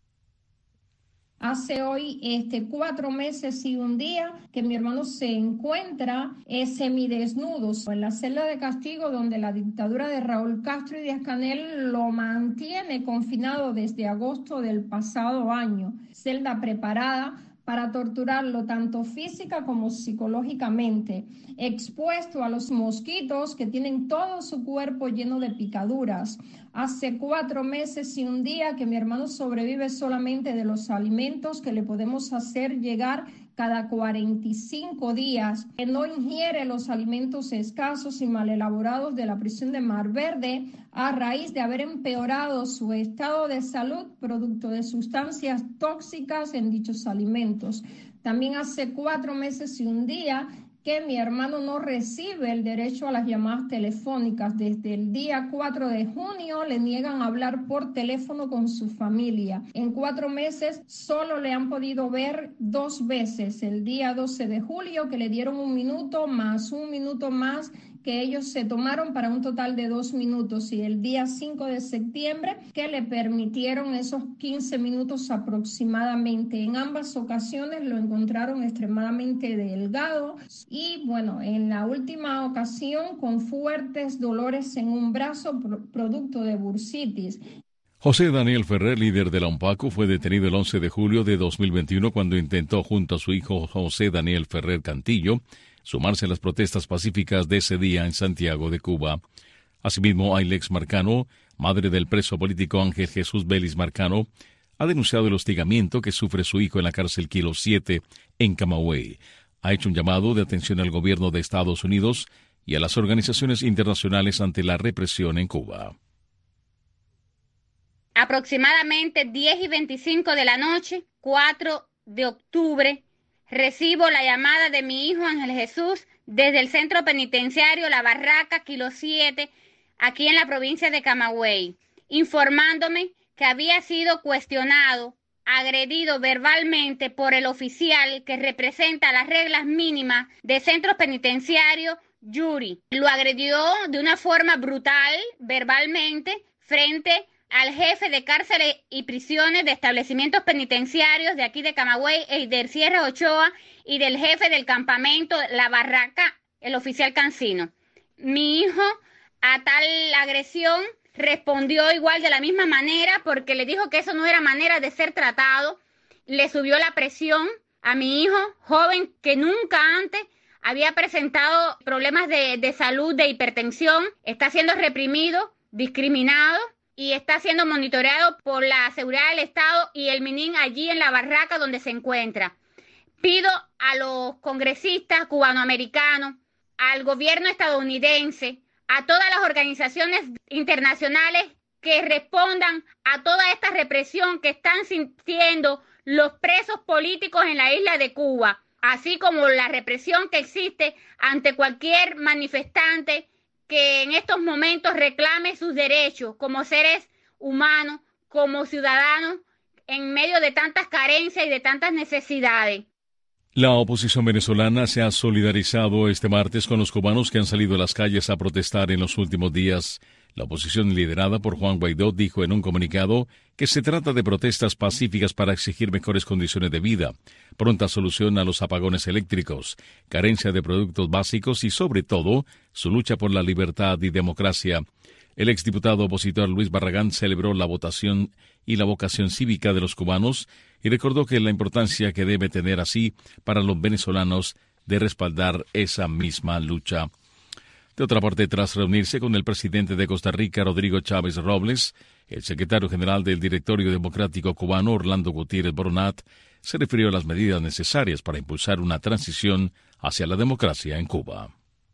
Hace hoy este, cuatro meses y un día que mi hermano se encuentra eh, semidesnudo en la celda de castigo donde la dictadura de Raúl Castro y Díaz-Canel lo mantiene confinado desde agosto del pasado año. Celda preparada para torturarlo tanto física como psicológicamente, expuesto a los mosquitos que tienen todo su cuerpo lleno de picaduras. Hace cuatro meses y un día que mi hermano sobrevive solamente de los alimentos que le podemos hacer llegar cada cuarenta y cinco días, que no ingiere los alimentos escasos y mal elaborados de la prisión de Mar Verde a raíz de haber empeorado su estado de salud producto de sustancias tóxicas en dichos alimentos. También hace cuatro meses y un día que mi hermano no recibe el derecho a las llamadas telefónicas. Desde el día cuatro de junio le niegan hablar por teléfono con su familia. En cuatro meses solo le han podido ver dos veces, el día doce de julio que le dieron un minuto más un minuto más que ellos se tomaron para un total de dos minutos y el día cinco de septiembre que le permitieron esos quince minutos aproximadamente. En ambas ocasiones lo encontraron extremadamente delgado y bueno, en la última ocasión con fuertes dolores en un brazo producto de bursitis. José Daniel Ferrer, líder de la UNPACU, fue detenido el once de julio de dos mil veintiuno cuando intentó junto a su hijo José Daniel Ferrer Cantillo sumarse a las protestas pacíficas de ese día en Santiago de Cuba. Asimismo, Ailex Marcano, madre del preso político Ángel Jesús Vélez Marcano, ha denunciado el hostigamiento que sufre su hijo en la cárcel Kilo siete en Camagüey. Ha hecho un llamado de atención al gobierno de Estados Unidos y a las organizaciones internacionales ante la represión en Cuba. Aproximadamente diez y veinticinco de la noche, cuatro de octubre, recibo la llamada de mi hijo Ángel Jesús desde el centro penitenciario La Barraca, Kilo siete, aquí en la provincia de Camagüey, informándome que había sido cuestionado, agredido verbalmente por el oficial que representa las reglas mínimas de centros penitenciarios, Yuri. Lo agredió de una forma brutal, verbalmente, frente a al jefe de cárceles y prisiones de establecimientos penitenciarios de aquí de Camagüey, Eider Sierra Ochoa, y del jefe del campamento La Barraca, el oficial Cancino. Mi hijo a tal agresión respondió igual de la misma manera porque le dijo que eso no era manera de ser tratado. Le subió la presión a mi hijo, joven que nunca antes había presentado problemas de, de salud, de hipertensión, está siendo reprimido, discriminado, y está siendo monitoreado por la seguridad del Estado y el MININ allí en La Barraca donde se encuentra. Pido a los congresistas cubanoamericanos, al gobierno estadounidense, a todas las organizaciones internacionales que respondan a toda esta represión que están sintiendo los presos políticos en la isla de Cuba, así como la represión que existe ante cualquier manifestante que en estos momentos reclame sus derechos como seres humanos, como ciudadanos, en medio de tantas carencias y de tantas necesidades. La oposición venezolana se ha solidarizado este martes con los cubanos que han salido a las calles a protestar en los últimos días. La oposición liderada por Juan Guaidó dijo en un comunicado que se trata de protestas pacíficas para exigir mejores condiciones de vida, pronta solución a los apagones eléctricos, carencia de productos básicos y, sobre todo, su lucha por la libertad y democracia. El exdiputado opositor Luis Barragán celebró la votación y la vocación cívica de los cubanos y recordó que la importancia que debe tener así para los venezolanos de respaldar esa misma lucha. De otra parte, tras reunirse con el presidente de Costa Rica, Rodrigo Chávez Robles, el secretario general del Directorio Democrático Cubano, Orlando Gutiérrez Boronat, se refirió a las medidas necesarias para impulsar una transición hacia la democracia en Cuba.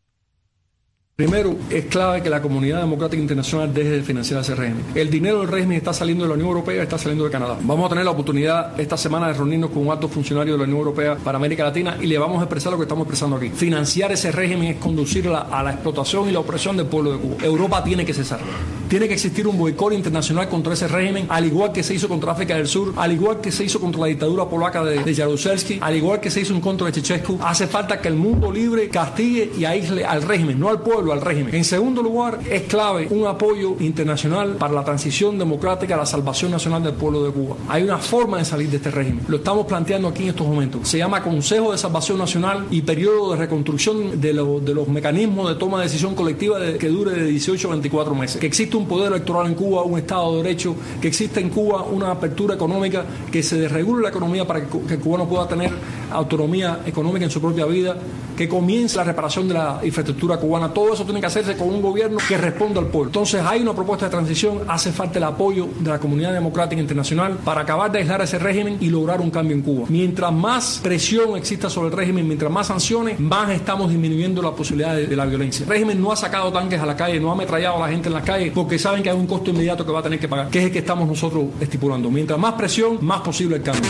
Primero, es clave que la comunidad democrática internacional deje de financiar ese régimen. El dinero del régimen está saliendo de la Unión Europea, está saliendo de Canadá. Vamos a tener la oportunidad esta semana de reunirnos con un alto funcionario de la Unión Europea para América Latina y le vamos a expresar lo que estamos expresando aquí. Financiar ese régimen es conducirla a la explotación y la opresión del pueblo de Cuba. Europa tiene que cesar. Tiene que existir un boicot internacional contra ese régimen, al igual que se hizo contra África del Sur, al igual que se hizo contra la dictadura polaca de, de Jaruzelski, al igual que se hizo en contra de Ceausescu. Hace falta que el mundo libre castigue y aísle al régimen, no al pueblo, al régimen. En segundo lugar, es clave un apoyo internacional para la transición democrática, la salvación nacional del pueblo de Cuba. Hay una forma de salir de este régimen. Lo estamos planteando aquí en estos momentos. Se llama Consejo de Salvación Nacional y periodo de reconstrucción de, lo, de los mecanismos de toma de decisión colectiva de, que dure de dieciocho a veinticuatro meses. Que existe un poder electoral en Cuba, un Estado de Derecho, que existe en Cuba una apertura económica, que se desregule la economía para que, que el cubano pueda tener autonomía económica en su propia vida, que comience la reparación de la infraestructura cubana. Todo eso tiene que hacerse con un gobierno que responda al pueblo. Entonces hay una propuesta de transición, hace falta el apoyo de la comunidad democrática internacional para acabar de aislar ese régimen y lograr un cambio en Cuba. Mientras más presión exista sobre el régimen, mientras más sanciones, más estamos disminuyendo la posibilidad de, de la violencia. El régimen no ha sacado tanques a la calle, no ha ametrallado a la gente en las calles porque saben que hay un costo inmediato que va a tener que pagar, que es el que estamos nosotros estipulando. Mientras más presión, más posible el cambio.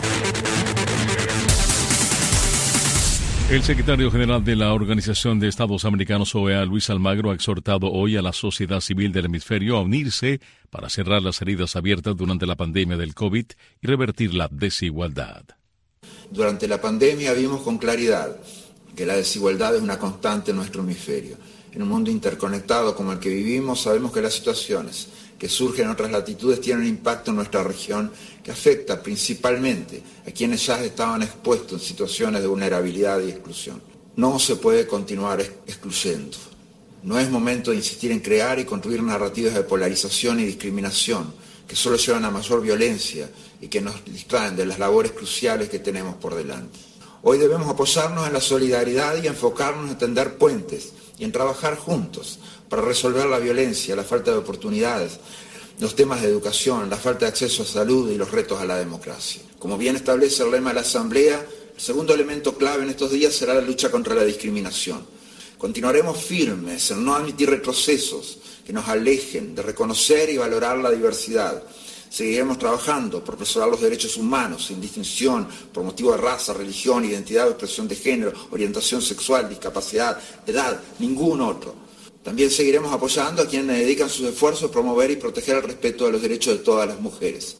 El secretario general de la Organización de Estados Americanos, O E A, Luis Almagro, ha exhortado hoy a la sociedad civil del hemisferio a unirse para cerrar las heridas abiertas durante la pandemia del COVID y revertir la desigualdad. Durante la pandemia vimos con claridad que la desigualdad es una constante en nuestro hemisferio. En un mundo interconectado como el que vivimos, sabemos que las situaciones que surgen en otras latitudes tienen un impacto en nuestra región que afecta principalmente a quienes ya estaban expuestos en situaciones de vulnerabilidad y exclusión. No se puede continuar excluyendo. No es momento de insistir en crear y construir narrativas de polarización y discriminación que solo llevan a mayor violencia y que nos distraen de las labores cruciales que tenemos por delante. Hoy debemos apoyarnos en la solidaridad y enfocarnos en tender puentes y en trabajar juntos para resolver la violencia, la falta de oportunidades, los temas de educación, la falta de acceso a salud y los retos a la democracia. Como bien establece el lema de la Asamblea, el segundo elemento clave en estos días será la lucha contra la discriminación. Continuaremos firmes en no admitir retrocesos que nos alejen de reconocer y valorar la diversidad. Seguiremos trabajando por preservar los derechos humanos sin distinción por motivo de raza, religión, identidad o expresión de género, orientación sexual, discapacidad, edad, ningún otro. También seguiremos apoyando a quienes dedican sus esfuerzos a promover y proteger el respeto de los derechos de todas las mujeres.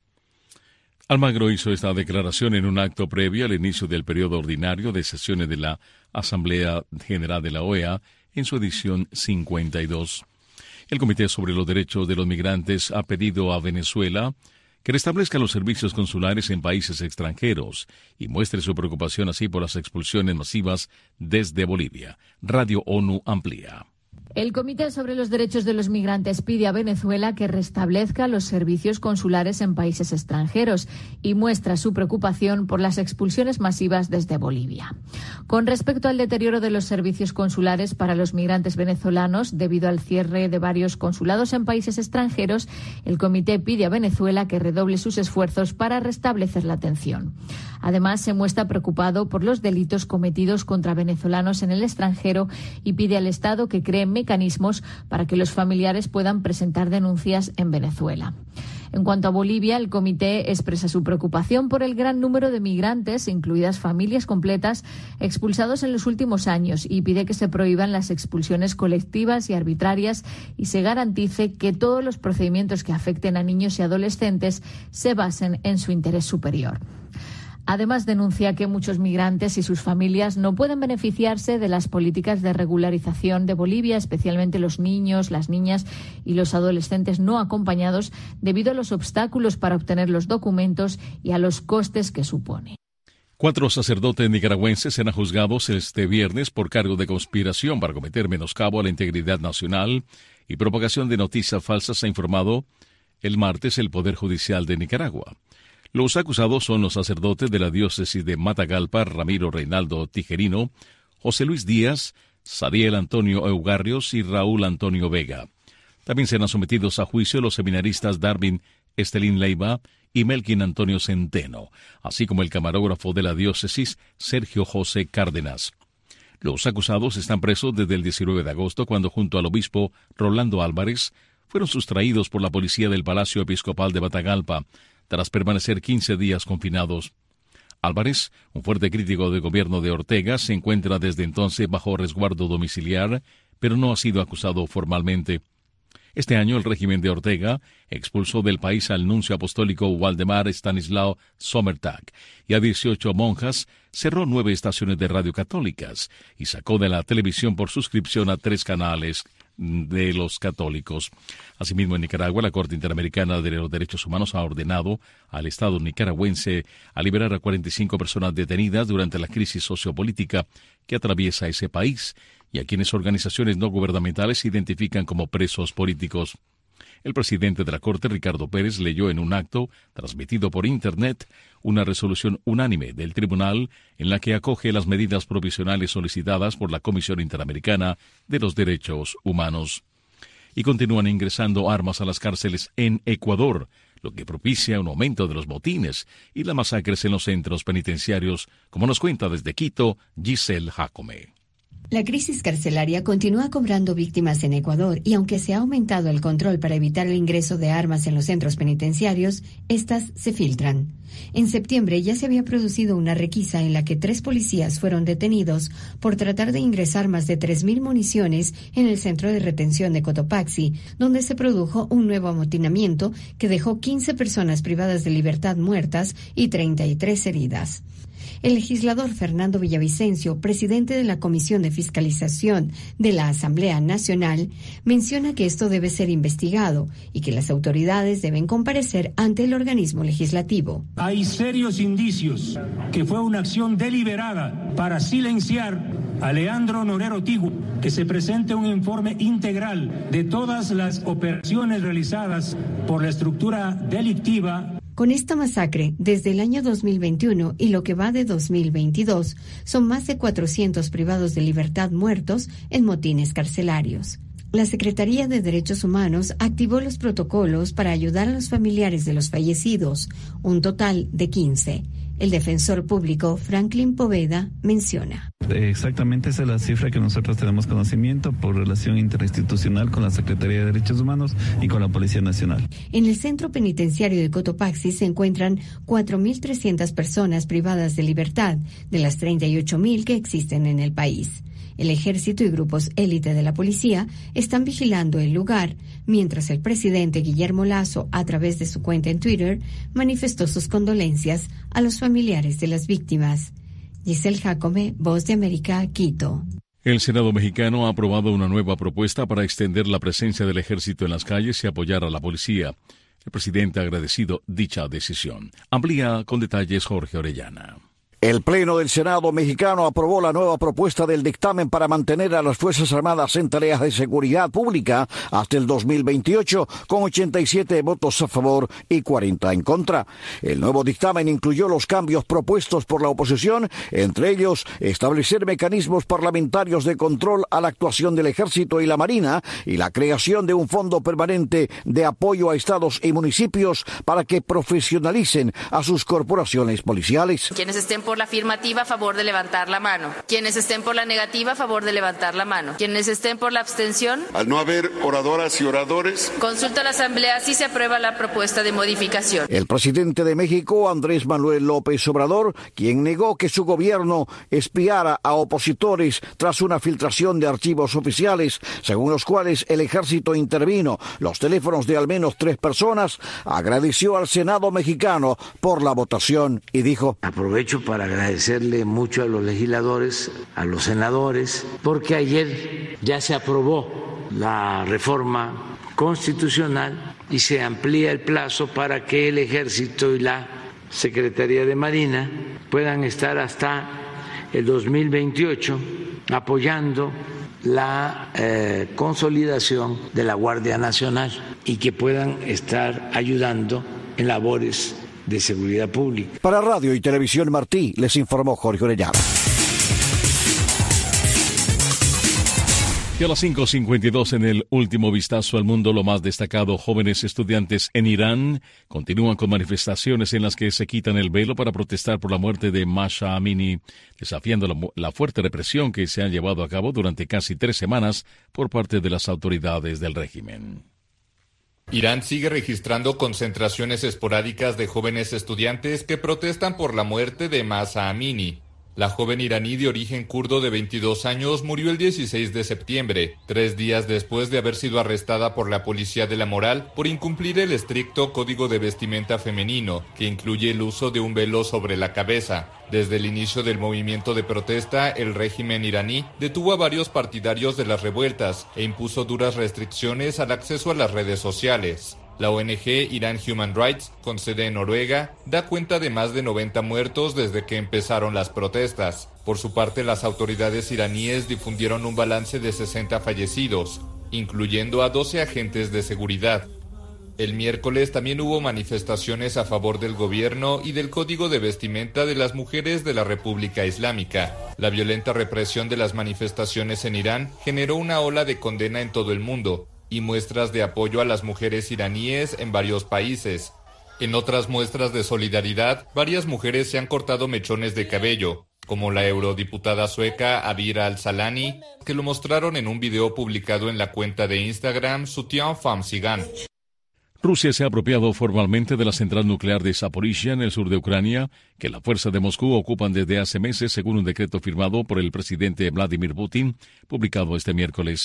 Almagro hizo esta declaración en un acto previo al inicio del periodo ordinario de sesiones de la Asamblea General de la O E A en su edición cincuenta y dos. El Comité sobre los Derechos de los Migrantes ha pedido a Venezuela que restablezca los servicios consulares en países extranjeros y muestre su preocupación así por las expulsiones masivas desde Bolivia. Radio ONU amplía. El Comité sobre los Derechos de los Migrantes pide a Venezuela que restablezca los servicios consulares en países extranjeros y muestra su preocupación por las expulsiones masivas desde Bolivia. Con respecto al deterioro de los servicios consulares para los migrantes venezolanos debido al cierre de varios consulados en países extranjeros, el Comité pide a Venezuela que redoble sus esfuerzos para restablecer la atención. Además, se muestra preocupado por los delitos cometidos contra venezolanos en el extranjero y pide al Estado que cree mecanismos para que los familiares puedan presentar denuncias en Venezuela. En cuanto a Bolivia, el comité expresa su preocupación por el gran número de migrantes, incluidas familias completas, expulsados en los últimos años y pide que se prohíban las expulsiones colectivas y arbitrarias y se garantice que todos los procedimientos que afecten a niños y adolescentes se basen en su interés superior. Además, denuncia que muchos migrantes y sus familias no pueden beneficiarse de las políticas de regularización de Bolivia, especialmente los niños, las niñas y los adolescentes no acompañados, debido a los obstáculos para obtener los documentos y a los costes que supone. Cuatro sacerdotes nicaragüenses serán juzgados este viernes por cargo de conspiración para cometer menoscabo a la integridad nacional y propagación de noticias falsas, ha informado el martes el Poder Judicial de Nicaragua. Los acusados son los sacerdotes de la diócesis de Matagalpa, Ramiro Reinaldo Tijerino, José Luis Díaz, Sadiel Antonio Eugarrios y Raúl Antonio Vega. También serán sometidos a juicio los seminaristas Darwin Estelín Leiva y Melkin Antonio Centeno, así como el camarógrafo de la diócesis Sergio José Cárdenas. Los acusados están presos desde el diecinueve de agosto, cuando junto al obispo Rolando Álvarez fueron sustraídos por la policía del Palacio Episcopal de Matagalpa, tras permanecer quince días confinados. Álvarez, un fuerte crítico del gobierno de Ortega, se encuentra desde entonces bajo resguardo domiciliar, pero no ha sido acusado formalmente. Este año el régimen de Ortega expulsó del país al nuncio apostólico Waldemar Stanislao Sommertag y a dieciocho monjas, cerró nueve estaciones de radio católicas y sacó de la televisión por suscripción a tres canales de los católicos. Asimismo, en Nicaragua, la Corte Interamericana de los Derechos Humanos ha ordenado al Estado nicaragüense a liberar a cuarenta y cinco personas detenidas durante la crisis sociopolítica que atraviesa ese país y a quienes organizaciones no gubernamentales identifican como presos políticos. El presidente de la Corte, Ricardo Pérez, leyó en un acto transmitido por Internet una resolución unánime del tribunal en la que acoge las medidas provisionales solicitadas por la Comisión Interamericana de los Derechos Humanos. Y continúan ingresando armas a las cárceles en Ecuador, lo que propicia un aumento de los motines y las masacres en los centros penitenciarios, como nos cuenta desde Quito Giselle Jacome. La crisis carcelaria continúa cobrando víctimas en Ecuador y aunque se ha aumentado el control para evitar el ingreso de armas en los centros penitenciarios, estas se filtran. En septiembre ya se había producido una requisa en la que tres policías fueron detenidos por tratar de ingresar más de tres mil municiones en el centro de retención de Cotopaxi, donde se produjo un nuevo amotinamiento que dejó quince personas privadas de libertad muertas y treinta y tres heridas. El legislador Fernando Villavicencio, presidente de la Comisión de Fiscalización de la Asamblea Nacional, menciona que esto debe ser investigado y que las autoridades deben comparecer ante el organismo legislativo. Hay serios indicios que fue una acción deliberada para silenciar a Leandro Norero Tigu, que se presente un informe integral de todas las operaciones realizadas por la estructura delictiva. Con esta masacre, desde el año dos mil veintiuno y lo que va de dos mil veintidós, son más de cuatrocientos privados de libertad muertos en motines carcelarios. La Secretaría de Derechos Humanos activó los protocolos para ayudar a los familiares de los fallecidos, un total de quince. El defensor público Franklin Poveda menciona. Exactamente esa es la cifra que nosotros tenemos conocimiento por relación interinstitucional con la Secretaría de Derechos Humanos y con la Policía Nacional. En el centro penitenciario de Cotopaxi se encuentran cuatro mil trescientas personas privadas de libertad, de las treinta y ocho mil que existen en el país. El ejército y grupos élite de la policía están vigilando el lugar, mientras el presidente Guillermo Lasso, a través de su cuenta en Twitter, manifestó sus condolencias a los familiares de las víctimas. Giselle Jacome, Voz de América, Quito. El Senado mexicano ha aprobado una nueva propuesta para extender la presencia del ejército en las calles y apoyar a la policía. El presidente ha agradecido dicha decisión. Amplía con detalles Jorge Orellana. El Pleno del Senado mexicano aprobó la nueva propuesta del dictamen para mantener a las Fuerzas Armadas en tareas de seguridad pública hasta el dos mil veintiocho, con ochenta y siete votos a favor y cuarenta en contra. El nuevo dictamen incluyó los cambios propuestos por la oposición, entre ellos establecer mecanismos parlamentarios de control a la actuación del Ejército y la Marina y la creación de un fondo permanente de apoyo a estados y municipios para que profesionalicen a sus corporaciones policiales. Quienes estén por la afirmativa, a favor de levantar la mano. Quienes estén por la negativa, a favor de levantar la mano. Quienes estén por la abstención. Al no haber oradoras y oradores, consulta a la Asamblea si se aprueba la propuesta de modificación. El presidente de México, Andrés Manuel López Obrador, quien negó que su gobierno espiara a opositores tras una filtración de archivos oficiales, según los cuales el ejército intervino los teléfonos de al menos tres personas, agradeció al Senado mexicano por la votación y dijo: aprovecho para Para agradecerle mucho a los legisladores, a los senadores, porque ayer ya se aprobó la reforma constitucional y se amplía el plazo para que el Ejército y la Secretaría de Marina puedan estar hasta el dos mil veintiocho apoyando la eh, consolidación de la Guardia Nacional y que puedan estar ayudando en labores de seguridad pública. Para Radio y Televisión Martí, les informó Jorge Orellana. Y a las cinco cincuenta y dos en el último vistazo al mundo, lo más destacado: jóvenes estudiantes en Irán continúan con manifestaciones en las que se quitan el velo para protestar por la muerte de Mahsa Amini, desafiando la, la fuerte represión que se ha llevado a cabo durante casi tres semanas por parte de las autoridades del régimen. Irán sigue registrando concentraciones esporádicas de jóvenes estudiantes que protestan por la muerte de Mahsa Amini. La joven iraní de origen kurdo de veintidós años murió el dieciséis de septiembre, tres días después de haber sido arrestada por la policía de la moral por incumplir el estricto código de vestimenta femenino, que incluye el uso de un velo sobre la cabeza. Desde el inicio del movimiento de protesta, el régimen iraní detuvo a varios partidarios de las revueltas e impuso duras restricciones al acceso a las redes sociales. La O N G Iran Human Rights, con sede en Noruega, da cuenta de más de noventa muertos desde que empezaron las protestas. Por su parte, las autoridades iraníes difundieron un balance de sesenta fallecidos, incluyendo a doce agentes de seguridad. El miércoles también hubo manifestaciones a favor del gobierno y del código de vestimenta de las mujeres de la República Islámica. La violenta represión de las manifestaciones en Irán generó una ola de condena en todo el mundo y muestras de apoyo a las mujeres iraníes en varios países. En otras muestras de solidaridad, varias mujeres se han cortado mechones de cabello, como la eurodiputada sueca Abira Al-Salani, que lo mostraron en un video publicado en la cuenta de Instagram Soutien Femmes Sigan. Rusia se ha apropiado formalmente de la central nuclear de Zaporizhia en el sur de Ucrania, que la fuerza de Moscú ocupan desde hace meses, según un decreto firmado por el presidente Vladimir Putin, publicado este miércoles.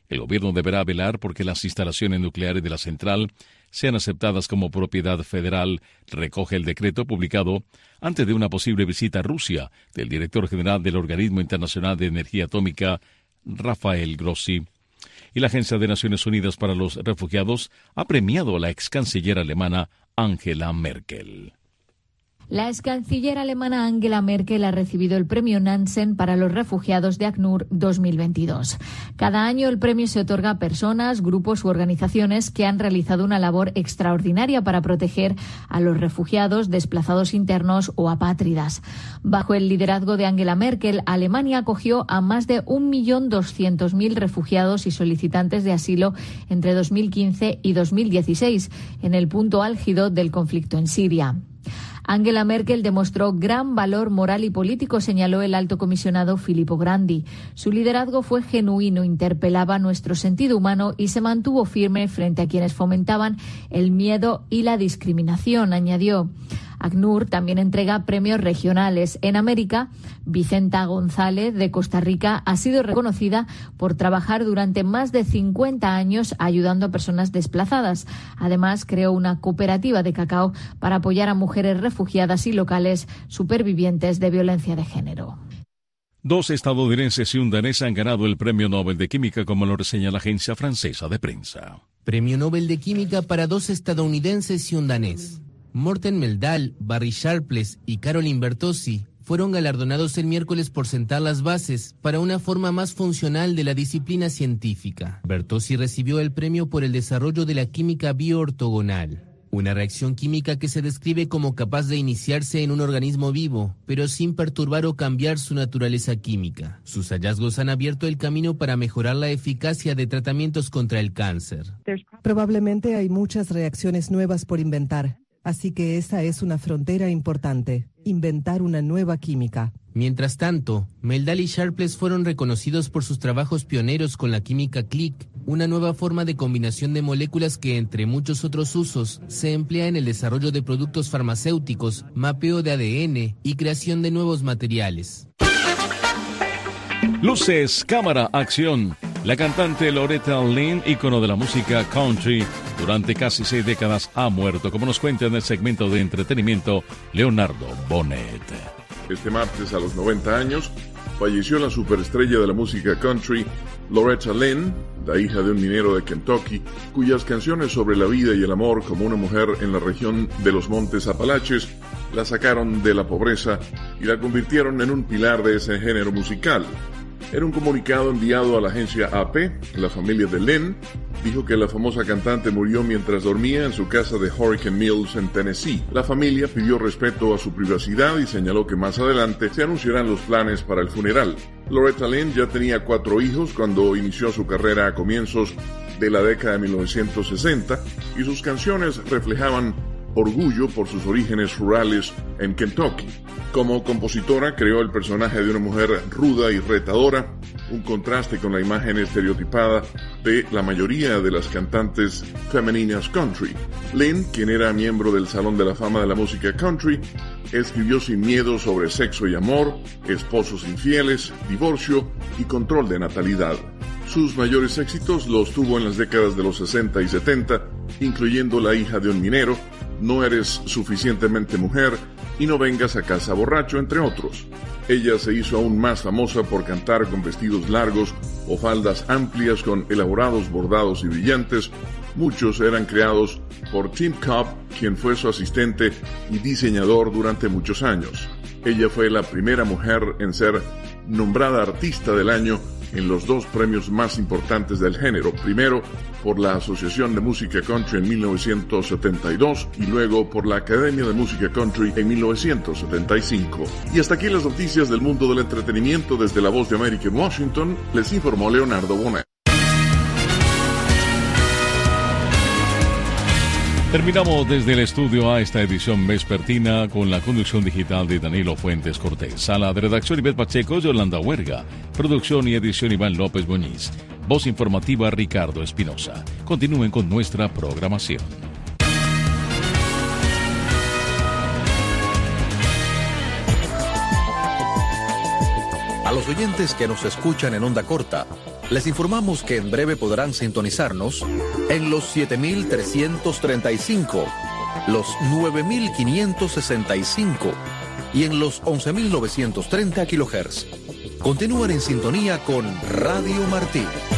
El gobierno deberá velar porque las instalaciones nucleares de la central sean aceptadas como propiedad federal, recoge el decreto publicado antes de una posible visita a Rusia del director general del Organismo Internacional de Energía Atómica, Rafael Grossi. Y la Agencia de Naciones Unidas para los Refugiados ha premiado a la ex canciller alemana Angela Merkel. La ex canciller alemana Angela Merkel ha recibido el premio Nansen para los refugiados de ACNUR dos mil veintidós. Cada año el premio se otorga a personas, grupos u organizaciones que han realizado una labor extraordinaria para proteger a los refugiados, desplazados internos o apátridas. Bajo el liderazgo de Angela Merkel, Alemania acogió a más de un millón doscientos mil refugiados y solicitantes de asilo entre dos mil quince y dos mil dieciséis, en el punto álgido del conflicto en Siria. Angela Merkel demostró gran valor moral y político, señaló el alto comisionado Filippo Grandi. Su liderazgo fue genuino, interpelaba nuestro sentido humano y se mantuvo firme frente a quienes fomentaban el miedo y la discriminación, añadió. ACNUR también entrega premios regionales. En América, Vicenta González, de Costa Rica, ha sido reconocida por trabajar durante más de cincuenta años ayudando a personas desplazadas. Además, creó una cooperativa de cacao para apoyar a mujeres refugiadas y locales supervivientes de violencia de género. Dos estadounidenses y un danés han ganado el Premio Nobel de Química, como lo reseña la agencia francesa de prensa. Premio Nobel de Química para dos estadounidenses y un danés. Morten Meldal, Barry Sharpless y Caroline Bertozzi fueron galardonados el miércoles por sentar las bases para una forma más funcional de la disciplina científica. Bertozzi recibió el premio por el desarrollo de la química bioortogonal, una reacción química que se describe como capaz de iniciarse en un organismo vivo, pero sin perturbar o cambiar su naturaleza química. Sus hallazgos han abierto el camino para mejorar la eficacia de tratamientos contra el cáncer. Probablemente hay muchas reacciones nuevas por inventar. Así que esa es una frontera importante, inventar una nueva química. Mientras tanto, Meldal y Sharpless fueron reconocidos por sus trabajos pioneros con la química click, una nueva forma de combinación de moléculas que, entre muchos otros usos, se emplea en el desarrollo de productos farmacéuticos, mapeo de A D N y creación de nuevos materiales. Luces, cámara, acción. La cantante Loretta Lynn, ícono de la música country, durante casi seis décadas ha muerto, como nos cuenta en el segmento de entretenimiento Leonardo Bonet. Este martes, a los noventa años, falleció la superestrella de la música country, Loretta Lynn, la hija de un minero de Kentucky, cuyas canciones sobre la vida y el amor como una mujer en la región de los Montes Apalaches la sacaron de la pobreza y la convirtieron en un pilar de ese género musical. En un comunicado enviado a la agencia A P, la familia de Lynn dijo que la famosa cantante murió mientras dormía en su casa de Hurricane Mills en Tennessee. La familia pidió respeto a su privacidad y señaló que más adelante se anunciarán los planes para el funeral. Loretta Lynn ya tenía cuatro hijos cuando inició su carrera a comienzos de la década de mil novecientos sesenta y sus canciones reflejaban orgullo por sus orígenes rurales en Kentucky. Como compositora creó el personaje de una mujer ruda y retadora, un contraste con la imagen estereotipada de la mayoría de las cantantes femeninas country. Lynn, quien era miembro del Salón de la Fama de la Música Country, escribió sin miedo sobre sexo y amor, esposos infieles, divorcio y control de natalidad. Sus mayores éxitos los tuvo en las décadas de los sesenta y setenta, incluyendo La hija de un minero, No eres suficientemente mujer y No vengas a casa borracho, entre otros. Ella se hizo aún más famosa por cantar con vestidos largos o faldas amplias con elaborados bordados y brillantes. Muchos eran creados por Tim Cobb, quien fue su asistente y diseñador durante muchos años. Ella fue la primera mujer en ser nombrada Artista del Año en los dos premios más importantes del género, primero por la Asociación de Música Country en mil novecientos setenta y dos y luego por la Academia de Música Country en mil novecientos setenta y cinco. Y hasta aquí las noticias del mundo del entretenimiento. Desde La Voz de América en Washington, les informó Leonardo Bonet. Terminamos desde el estudio A esta edición vespertina con la conducción digital de Danilo Fuentes Cortés. Sala de redacción Ivette Pacheco, Yolanda Huerga. Producción y edición Iván López Muñiz. Voz informativa Ricardo Espinosa. Continúen con nuestra programación. A los oyentes que nos escuchan en onda corta, les informamos que en breve podrán sintonizarnos en los siete mil trescientos treinta y cinco, los nueve mil quinientos sesenta y cinco y en los once mil novecientos treinta kilohertz. Continúen en sintonía con Radio Martí.